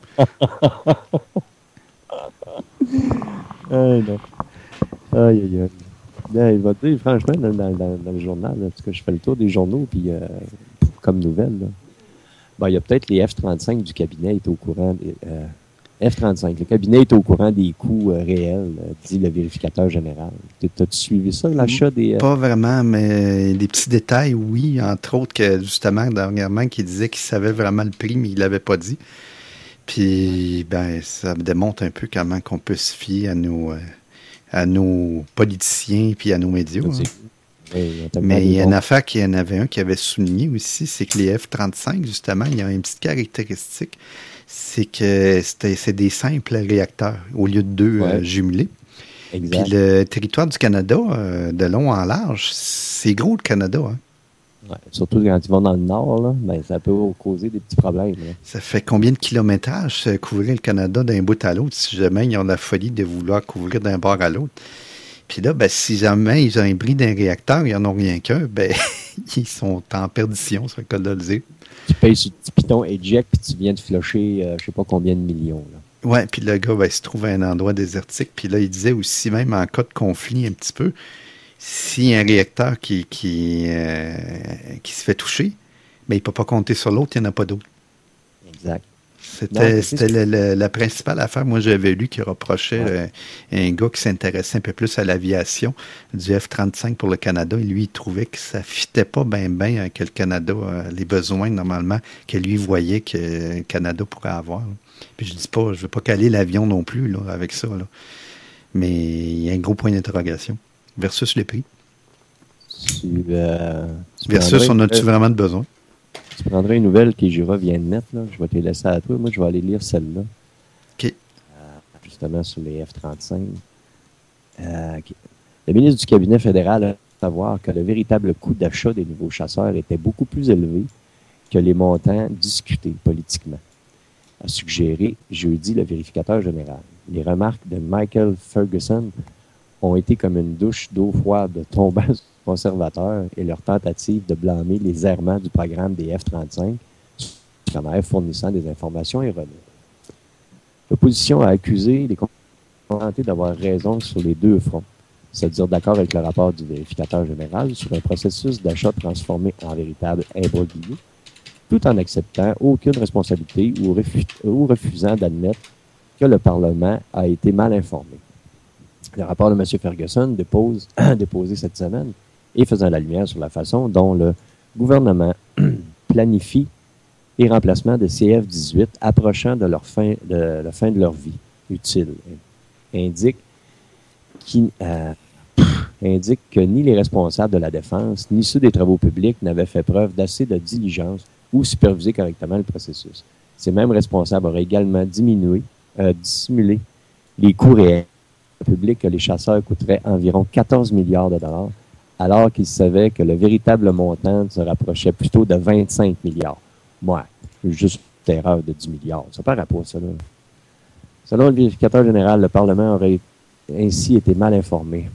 Aïe, non. Aïe, aïe, aïe. Bien, il va te dire, franchement, dans, dans, dans le journal, là, parce que je fais le tour des journaux, puis euh, comme nouvelle, là, ben, il y a peut-être les F trente-cinq du cabinet est au courant. Euh, F trente-cinq, le cabinet est au courant des coûts euh, réels, euh, dit le vérificateur général. T'as-tu suivi ça, l'achat des... Euh... Pas vraiment, mais des petits détails, oui. Entre autres, que justement, dernièrement, qui disait qu'il savait vraiment le prix, mais il l'avait pas dit. Puis, ben, ça démontre un peu comment qu'on peut se fier à nos, euh, à nos politiciens puis à nos médias. Hein. Oui, mais il y a une affaire qu'il y en avait un qui avait souligné aussi, c'est que les F trente-cinq, justement, il y a une petite caractéristique, c'est que c'était, c'est des simples réacteurs au lieu de deux ouais. euh, jumelés. Exact. Puis le territoire du Canada, euh, de long en large, c'est gros le Canada. Hein? Ouais, surtout quand ils vont dans le nord, là, ben, ça peut causer des petits problèmes. Là. Ça fait combien de kilométrages euh, couvrir le Canada d'un bout à l'autre si jamais ils ont la folie de vouloir couvrir d'un bord à l'autre? Puis là, ben, si jamais ils ont un bris d'un réacteur, ils n'en ont rien qu'un, ben, ils sont en perdition, c'est le cas de le dire. Tu payes sur le petit piton eject, puis tu viens de flusher, euh, je ne sais pas combien de millions. Là. Ouais, puis le gars, ben, il se trouve à un endroit désertique. Puis là, il disait aussi, même en cas de conflit un petit peu, s'il y a un réacteur qui, qui, euh, qui se fait toucher, ben, il ne peut pas compter sur l'autre, il n'y en a pas d'autre. Exact. C'était, c'était le, le, la principale affaire. Moi, j'avais lu qui reprochait ouais. euh, un gars qui s'intéressait un peu plus à l'aviation du F trente-cinq pour le Canada. Et lui, il trouvait que ça ne fitait pas bien bien avec le Canada, euh, les besoins normalement que lui voyait que le Canada pourrait avoir. Là. Puis je dis pas, je ne veux pas caler l'avion non plus là, avec ça. Là. Mais il y a un gros point d'interrogation. Versus les prix. Tu, euh, tu Versus, on a-tu vraiment de besoin? Tu prendrais une nouvelle qu'Ejura vient de mettre, là. Je vais te laisser à toi. Moi, je vais aller lire celle-là. OK. Euh, justement, sur les F trente-cinq. Euh, okay. Le ministre du Cabinet fédéral a savoir que le véritable coût d'achat des nouveaux chasseurs était beaucoup plus élevé que les montants discutés politiquement, a suggéré jeudi le vérificateur général. Les remarques de Michael Ferguson ont été comme une douche d'eau froide tombant sur les conservateurs et leur tentative de blâmer les errements du programme des F trente-cinq, fournissant des informations erronées. L'opposition a accusé les communautés d'avoir raison sur les deux fronts, c'est-à-dire d'accord avec le rapport du vérificateur général sur un processus d'achat transformé en véritable imbroglio, tout en acceptant aucune responsabilité ou, refu- ou refusant d'admettre que le Parlement a été mal informé. Le rapport de M. Ferguson dépose, déposé cette semaine et faisant la lumière sur la façon dont le gouvernement planifie les remplacements de C F dix-huit approchant de, leur fin, de la fin de leur vie utile, indique, qui, euh, indique que ni les responsables de la défense ni ceux des travaux publics n'avaient fait preuve d'assez de diligence ou supervisé correctement le processus. Ces mêmes responsables auraient également diminué, euh, dissimulé les coûts réels public que les chasseurs coûteraient environ quatorze milliards de dollars, alors qu'ils savaient que le véritable montant se rapprochait plutôt de vingt-cinq milliards. Moi, juste une erreur de dix milliards. Ça par rapport à ça, là. Selon le vérificateur général, le Parlement aurait ainsi été mal informé.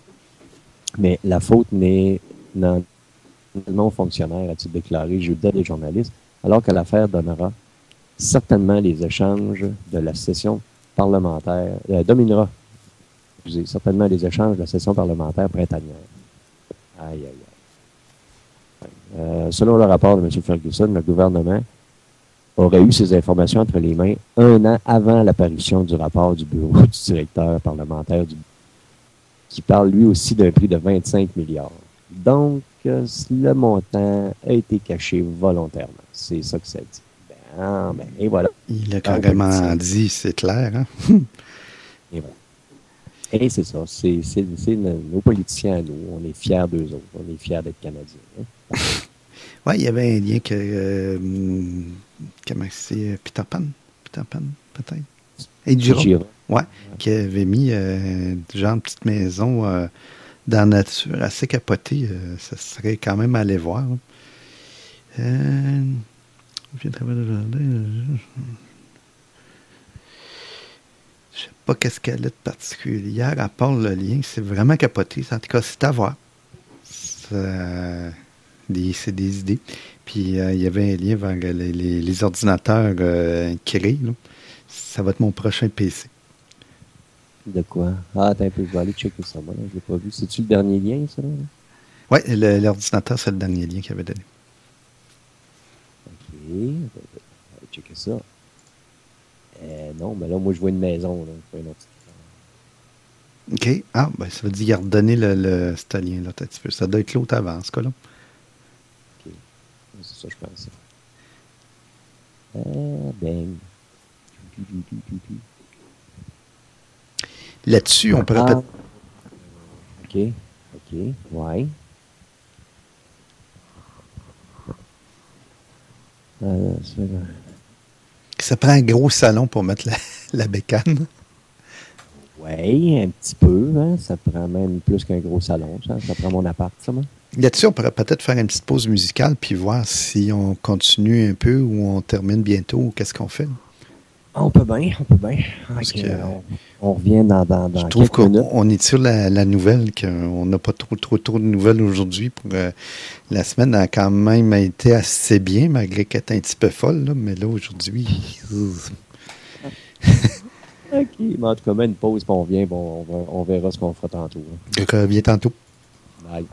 Mais la faute n'est non, non fonctionnaire, a-t-il déclaré jeudi à des journalistes, alors que l'affaire donnera certainement les échanges de la session parlementaire, euh, dominera Excusez, certainement les échanges de la session parlementaire printanière. Aïe, aïe, aïe. Euh, selon le rapport de M. Ferguson, le gouvernement aurait eu ces informations entre les mains un an avant l'apparition du rapport du bureau du directeur parlementaire du, qui parle lui aussi d'un prix de vingt-cinq milliards. Donc, euh, le montant a été caché volontairement. C'est ça que ça dit. Ben, ben, et voilà. Il a carrément dit, c'est clair, hein? Et voilà. Et c'est ça, c'est, c'est, c'est nos, nos politiciens à nous. On est fiers d'eux autres. On est fiers d'être Canadiens. Hein? Oui, il y avait un lien que... Euh, comment c'est? Peter Pan? Peter Pan, peut-être? Ejura. Oui, qui avait mis euh, genre une petite maison euh, dans la nature assez capotée. Euh, ça serait quand même à aller voir. Euh, je viens de travailler le jardin. Je ne sais pas qu'est-ce qu'elle a de particulière, à part le lien. C'est vraiment capoté. En tout cas, c'est à voir. C'est, euh, des, c'est des idées. Puis, euh, il y avait un lien vers les, les, les ordinateurs euh, créés. Là. Ça va être mon prochain P C. De quoi? Ah, attends un peu, je vais aller checker ça. Moi, là, je ne l'ai pas vu. C'est-tu le dernier lien, ça? Oui, le, l'ordinateur, c'est le dernier lien qu'il avait donné. OK. On va checker ça. Euh, non, mais là, moi, je vois une maison. Là, pas une autre. OK. Ah, ben, ça veut dire qu'il a redonné le, le, ce lien-là un petit peu. Ça doit être l'autre avant, ce cas-là. OK. C'est ça, je pense. Ah, ben. Là-dessus, on pourrait ah. peut-être... OK. OK. Ouais. Euh, c'est... Ça prend un gros salon pour mettre la, la bécane. Oui, un petit peu. Hein? Ça prend même plus qu'un gros salon. Ça, ça prend mon appart, ça. Moi. Là-dessus, on pourrait peut-être faire une petite pause musicale puis voir si on continue un peu ou on termine bientôt ou qu'est-ce qu'on fait. On peut bien, on peut bien. Okay, que, on, on revient dans, dans, dans je trouve qu'on minutes. On est sur la, la nouvelle, qu'on n'a pas trop, trop, trop de nouvelles aujourd'hui. Pour euh, la semaine a quand même été assez bien, malgré qu'elle est un petit peu folle. Là, mais là, aujourd'hui... OK, mais en tout cas, une pause, puis on revient, bon, on, va, on verra ce qu'on fera tantôt. Hein. Donc, euh, viens tantôt. Bye.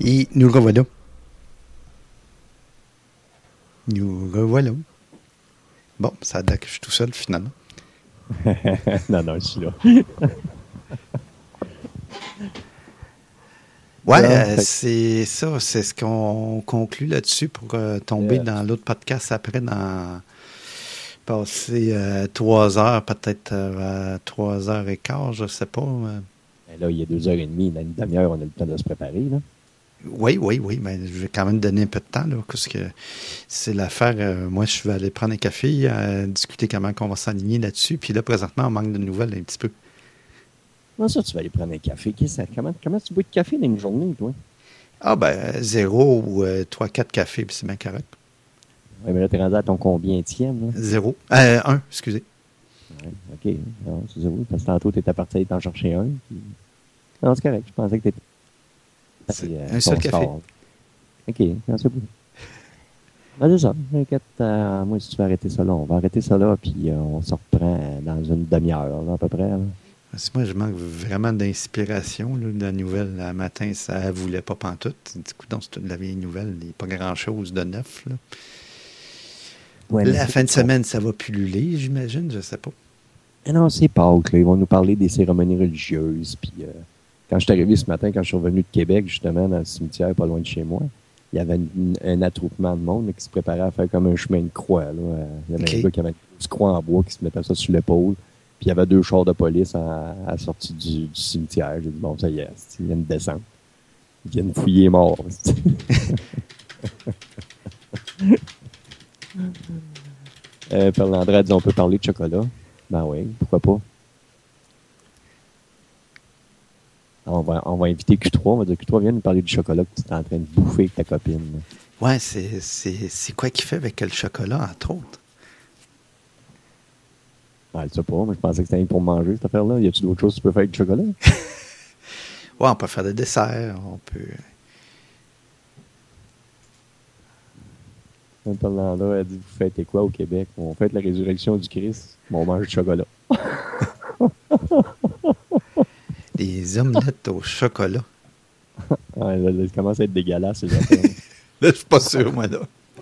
Et nous revoilà. Nous revoilà. Bon, ça a l'air que je suis tout seul, finalement. non, non, je suis là. ouais, non, euh, fait... c'est ça. C'est ce qu'on conclut là-dessus pour euh, tomber yeah. dans l'autre podcast après, dans passer euh, trois heures, peut-être euh, trois heures et quart, je sais pas. Euh. Là, il y a deux heures et demie, dans une demi-heure, on a le temps de se préparer, là. Oui, oui, oui, mais je vais quand même donner un peu de temps, là, parce que c'est l'affaire. Euh, moi, je vais aller prendre un café, euh, discuter comment on va s'aligner là-dessus. Puis là, présentement, on manque de nouvelles un petit peu. Comment ça, tu vas aller prendre un café? Ça, comment, comment tu bois de café dans une journée, toi? Ah, ben, zéro ou euh, trois, quatre cafés, puis c'est bien correct. Oui, mais là, tu es rendu à ton combienième, là? Zéro. Euh, un, excusez. Ouais, OK. Non, c'est zéro. Parce que tantôt, tu étais parti aller t'en chercher un. Puis... Non, c'est correct. Je pensais que tu étais. C'est euh, un seul café. Sort. OK, non, c'est beau. Ben, c'est ça. Inquiète, euh, moi, si tu veux arrêter ça là, on va arrêter ça là, puis euh, on se reprend dans une demi-heure, là, à peu près. Là. Moi, je manque vraiment d'inspiration. Là, la nouvelle, le matin, ça ne voulait pas pantoute. Du coup, donc, c'est toute la vieille nouvelle. Il n'y a pas grand-chose de neuf. Là. Ouais, la fin de semaine, ça va pulluler, j'imagine. Je ne sais pas. Et non, c'est Pâques. Là. Ils vont nous parler des cérémonies religieuses, puis... Euh, Quand je suis arrivé ce matin, quand je suis revenu de Québec, justement, dans le cimetière pas loin de chez moi, il y avait une, un attroupement de monde là, qui se préparait à faire comme un chemin de croix. Là. Il y avait okay. un gars qui avait une grosse croix en bois qui se mettait ça sur l'épaule. Puis il y avait deux chars de police à, à la sortie du, du cimetière. J'ai dit, bon, ça y est, ils viennent descendre. Ils viennent fouiller mort. euh, Perlandra a dit, on peut parler de chocolat. Ben oui, pourquoi pas. On va, on va inviter Q trois. On va dire Q trois, viens nous parler du chocolat que tu es en train de bouffer avec ta copine. Là. Ouais, c'est, c'est, c'est quoi qu'il fait avec le chocolat, entre autres? Ah, je sais pas, mais je pensais que c'était rien pour manger, cette affaire-là. Y a-t-il d'autres choses que tu peux faire avec du chocolat? Ouais, on peut faire des desserts, on peut... Un parlant là, elle dit, vous fêtez quoi au Québec? On fête la résurrection du Christ, mais on mange du chocolat. Des omelettes au chocolat. Ouais, là, là, ça commence à être dégueulasse, les affaires. Là, je suis pas sûr, moi, là.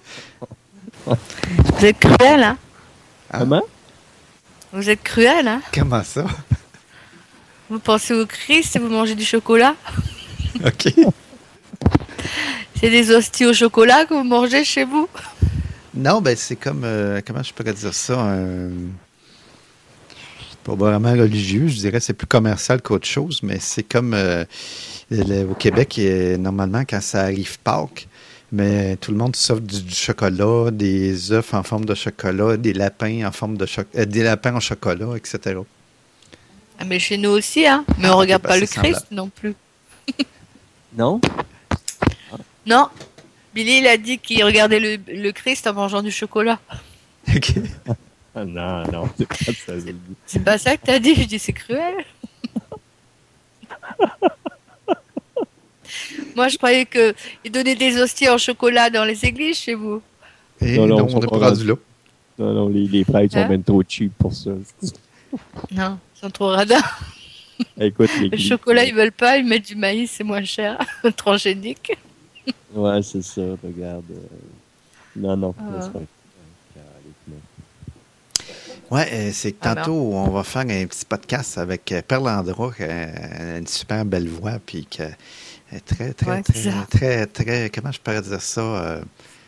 Vous êtes cruel, hein? Comment? Vous êtes cruel, hein? Comment ça? Vous pensez au Christ et vous mangez du chocolat? OK. C'est des hosties au chocolat que vous mangez chez vous? Non, ben c'est comme... Euh, comment je pourrais dire ça? Un... Pas vraiment religieux, je dirais c'est plus commercial qu'autre chose, mais c'est comme euh, le, au Québec, et, normalement, quand ça arrive Pâques, mais tout le monde s'offre du, du chocolat, des œufs en forme de chocolat, des lapins en forme de chocolat, euh, des lapins en chocolat, et cetera. Ah, mais chez nous aussi, hein. Mais ah, on regarde pas le Christ semblable. Non plus. Non? Non. Billy, il a dit qu'il regardait le, le Christ en mangeant du chocolat. OK. Ah non, non, c'est pas ça. C'est pas ça que t'as dit, je dis c'est cruel. Moi, je croyais qu'ils donnaient des hosties en chocolat dans les églises chez vous. Et non, non, non on n'est pas rendu là. Non, non, les, les prêtres hein? sont même trop cheap pour ça. Non, ils sont trop radins. Écoute, le chocolat, ils veulent pas, ils mettent du maïs, c'est moins cher. Transgénique. Ouais, c'est ça, regarde. Non, non, ah. c'est pas. Ouais, euh, c'est que tantôt, ah on va faire un petit podcast avec euh, Perlandra, qui a une super belle voix, puis qui est très, très, ouais, très, très, très, très, comment je pourrais dire ça? Euh,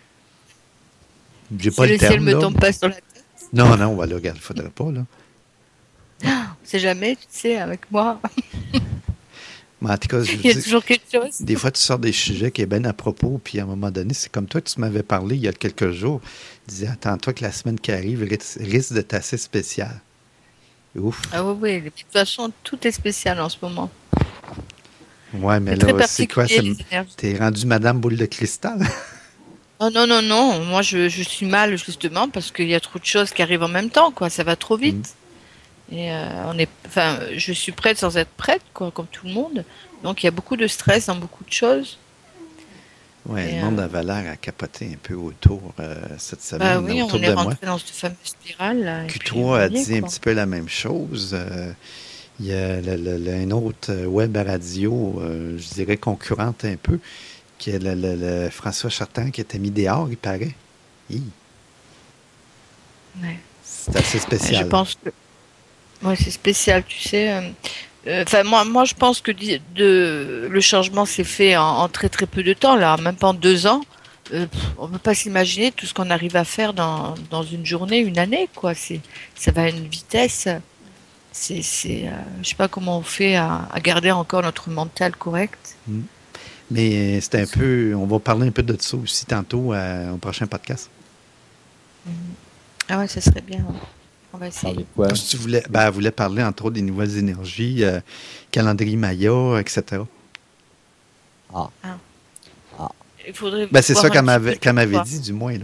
j'ai si pas le, le terme, ciel me là. tombe pas sur la tête. Non, non, bah, là, regarde, il faudrait pas, là. On sait jamais, tu sais, avec moi. Mais en tout cas, je il y a dis, toujours quelque chose. Des fois, tu sors des sujets qui est bien à propos, puis à un moment donné, c'est comme toi, tu m'avais parlé il y a quelques jours. Tu disais, attends-toi que la semaine qui arrive risque d'être assez spéciale. Ouf. Ah oui, oui. De toute façon, tout est spécial en ce moment. Ouais, mais c'est là, c'est quoi? C'est... T'es rendu Madame Boule de Cristal? Oh non, non, non. Moi, je, je suis mal, justement, parce qu'il y a trop de choses qui arrivent en même temps, quoi. Ça va trop vite. Mmh. Et euh, on est, enfin, je suis prête sans être prête, quoi, comme tout le monde. Donc, il y a beaucoup de stress dans beaucoup de choses. Oui, et le monde euh... avait l'air à capoter un peu autour euh, cette semaine. Bah oui, autour on est de rentré moi. dans cette fameuse spirale. Là, Q trois a dit quoi. Un petit peu la même chose. Euh, il y a le, le, le, un autre web radio, euh, je dirais concurrente un peu, que le, le, le François Chartrand qui était mis dehors, il paraît. Hi. Ouais. C'est assez spécial. Je pense que... Ouais, c'est spécial, tu sais. Enfin, euh, moi, moi, je pense que de... le changement s'est fait en, en très très peu de temps, là, même pas en deux ans. Euh, on ne peut pas s'imaginer tout ce qu'on arrive à faire dans, dans une journée, une année, quoi. C'est, ça va à une vitesse. C'est, c'est, euh, je sais pas comment on fait à, à garder encore notre mental correct. Mmh. Mais c'est un peu, on va parler un peu de ça aussi tantôt euh, au prochain podcast. Mmh. Ah ouais, ça serait bien. Ouais. On va essayer. Quoi? Tu voulais, ben, elle voulait parler entre autres des nouvelles énergies, euh, calendrier Maya, et cetera. Ah. Ah. ah. Il faudrait. Ben, c'est ça qu'elle m'avait, qu'elle m'avait dit, du moins. Là.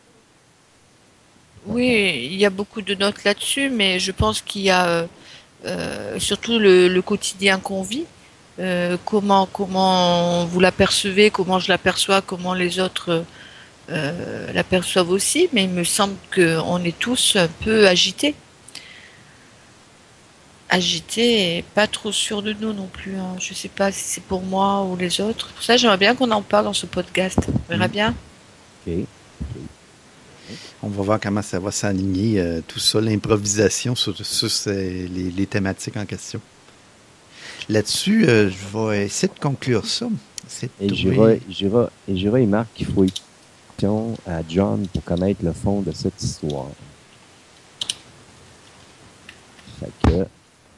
Oui, il y a beaucoup de notes là-dessus, mais je pense qu'il y a euh, euh, surtout le, le quotidien qu'on vit. Euh, comment, comment vous l'apercevez, comment je l'aperçois, comment les autres euh, l'aperçoivent aussi, mais il me semble qu'on est tous un peu agités. Agités et pas trop sûrs de nous non plus. Hein. Je ne sais pas si c'est pour moi ou les autres. Pour ça, j'aimerais bien qu'on en parle dans ce podcast. On verra mmh. bien. Ok. okay. On va voir comment ça va s'aligner, euh, tout ça, l'improvisation sur, sur ces, les, les thématiques en question. Là-dessus, euh, je vais essayer de conclure ça. Et Jura et Marc, il faut une question à John pour connaître le fond de cette histoire. Fait que... Euh,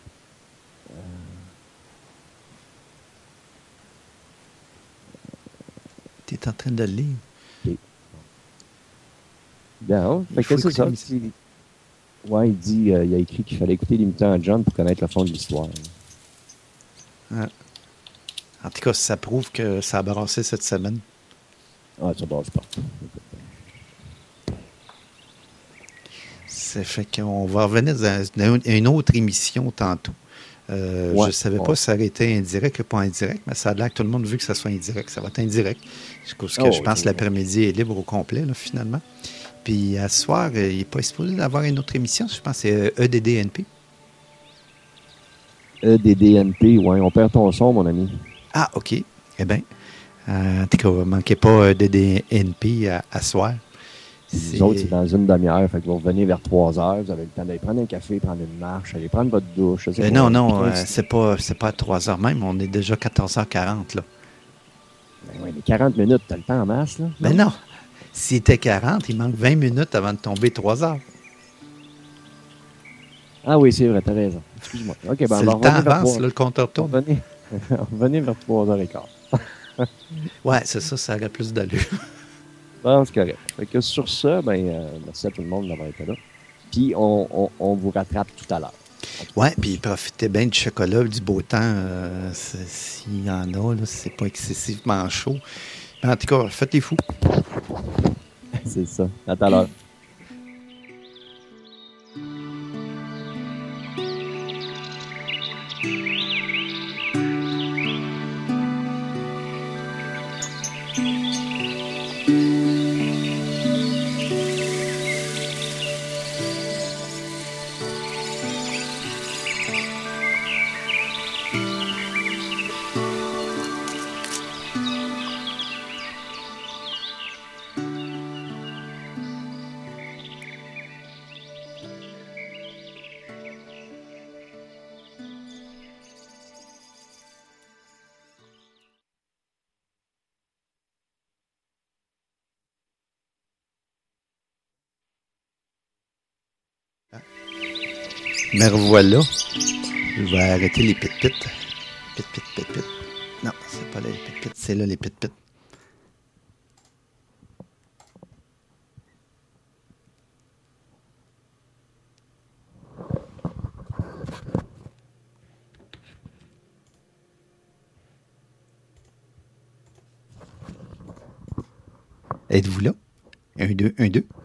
tu es en train de le lire. Okay. Bien, fait que c'est ça. Il... Ouais, il dit, euh, il a écrit qu'il fallait écouter l'émission à John pour connaître le fond de l'histoire. Ouais. En tout cas, ça prouve que ça a brassé cette semaine. Ah, ça brasse pas. Ça fait qu'on va revenir dans une autre émission tantôt. Euh, ouais, je ne savais ouais. pas si ça aurait été indirect ou pas indirect, mais ça a l'air que tout le monde veut que ça soit indirect. Ça va être indirect. Parce que oh, je pense que l'après-midi est libre au complet, là, finalement. Puis à ce soir, il n'est pas supposé d'avoir une autre émission. Je pense que c'est E D D N P. E D D N P, oui. On perd ton son, mon ami. Ah, OK. Eh bien, euh, en tout cas, ne manquez pas E D D N P à, à soir. Les autres, c'est dans une demi-heure. Fait que vous revenez vers trois heures. Vous avez le temps d'aller prendre un café, prendre une marche, aller prendre votre douche. Euh, non, non, euh, c'est pas, c'est pas à trois heures même. On est déjà quatorze heures quarante, là. Ben oui, mais quarante minutes, t'as le temps en masse, là? Ben non. S'il était quarante, il manque vingt minutes avant de tomber trois heures. Ah oui, c'est vrai, t'as raison. Excuse-moi. OK, ben, c'est on le va temps avance, là, le compteur tourne. Revenez, revenez vers trois heures quinze. Ouais, c'est ça, ça aurait plus d'allure. Bon, c'est correct. Fait que sur ça, ben, euh, merci à tout le monde d'avoir été là. Puis, on, on, on vous rattrape tout à l'heure. Ouais, puis profitez bien du chocolat, du beau temps, euh, s'il y en a, là, c'est pas excessivement chaud. Mais en tout cas, faites les fous. C'est ça. À tout à l'heure. Me revoilà. Je vais arrêter les pit-pit. Pit-pit, pit-pit. Non, c'est pas là les pit-pit, c'est là les pit-pit. Êtes-vous là? Un, deux, un, deux.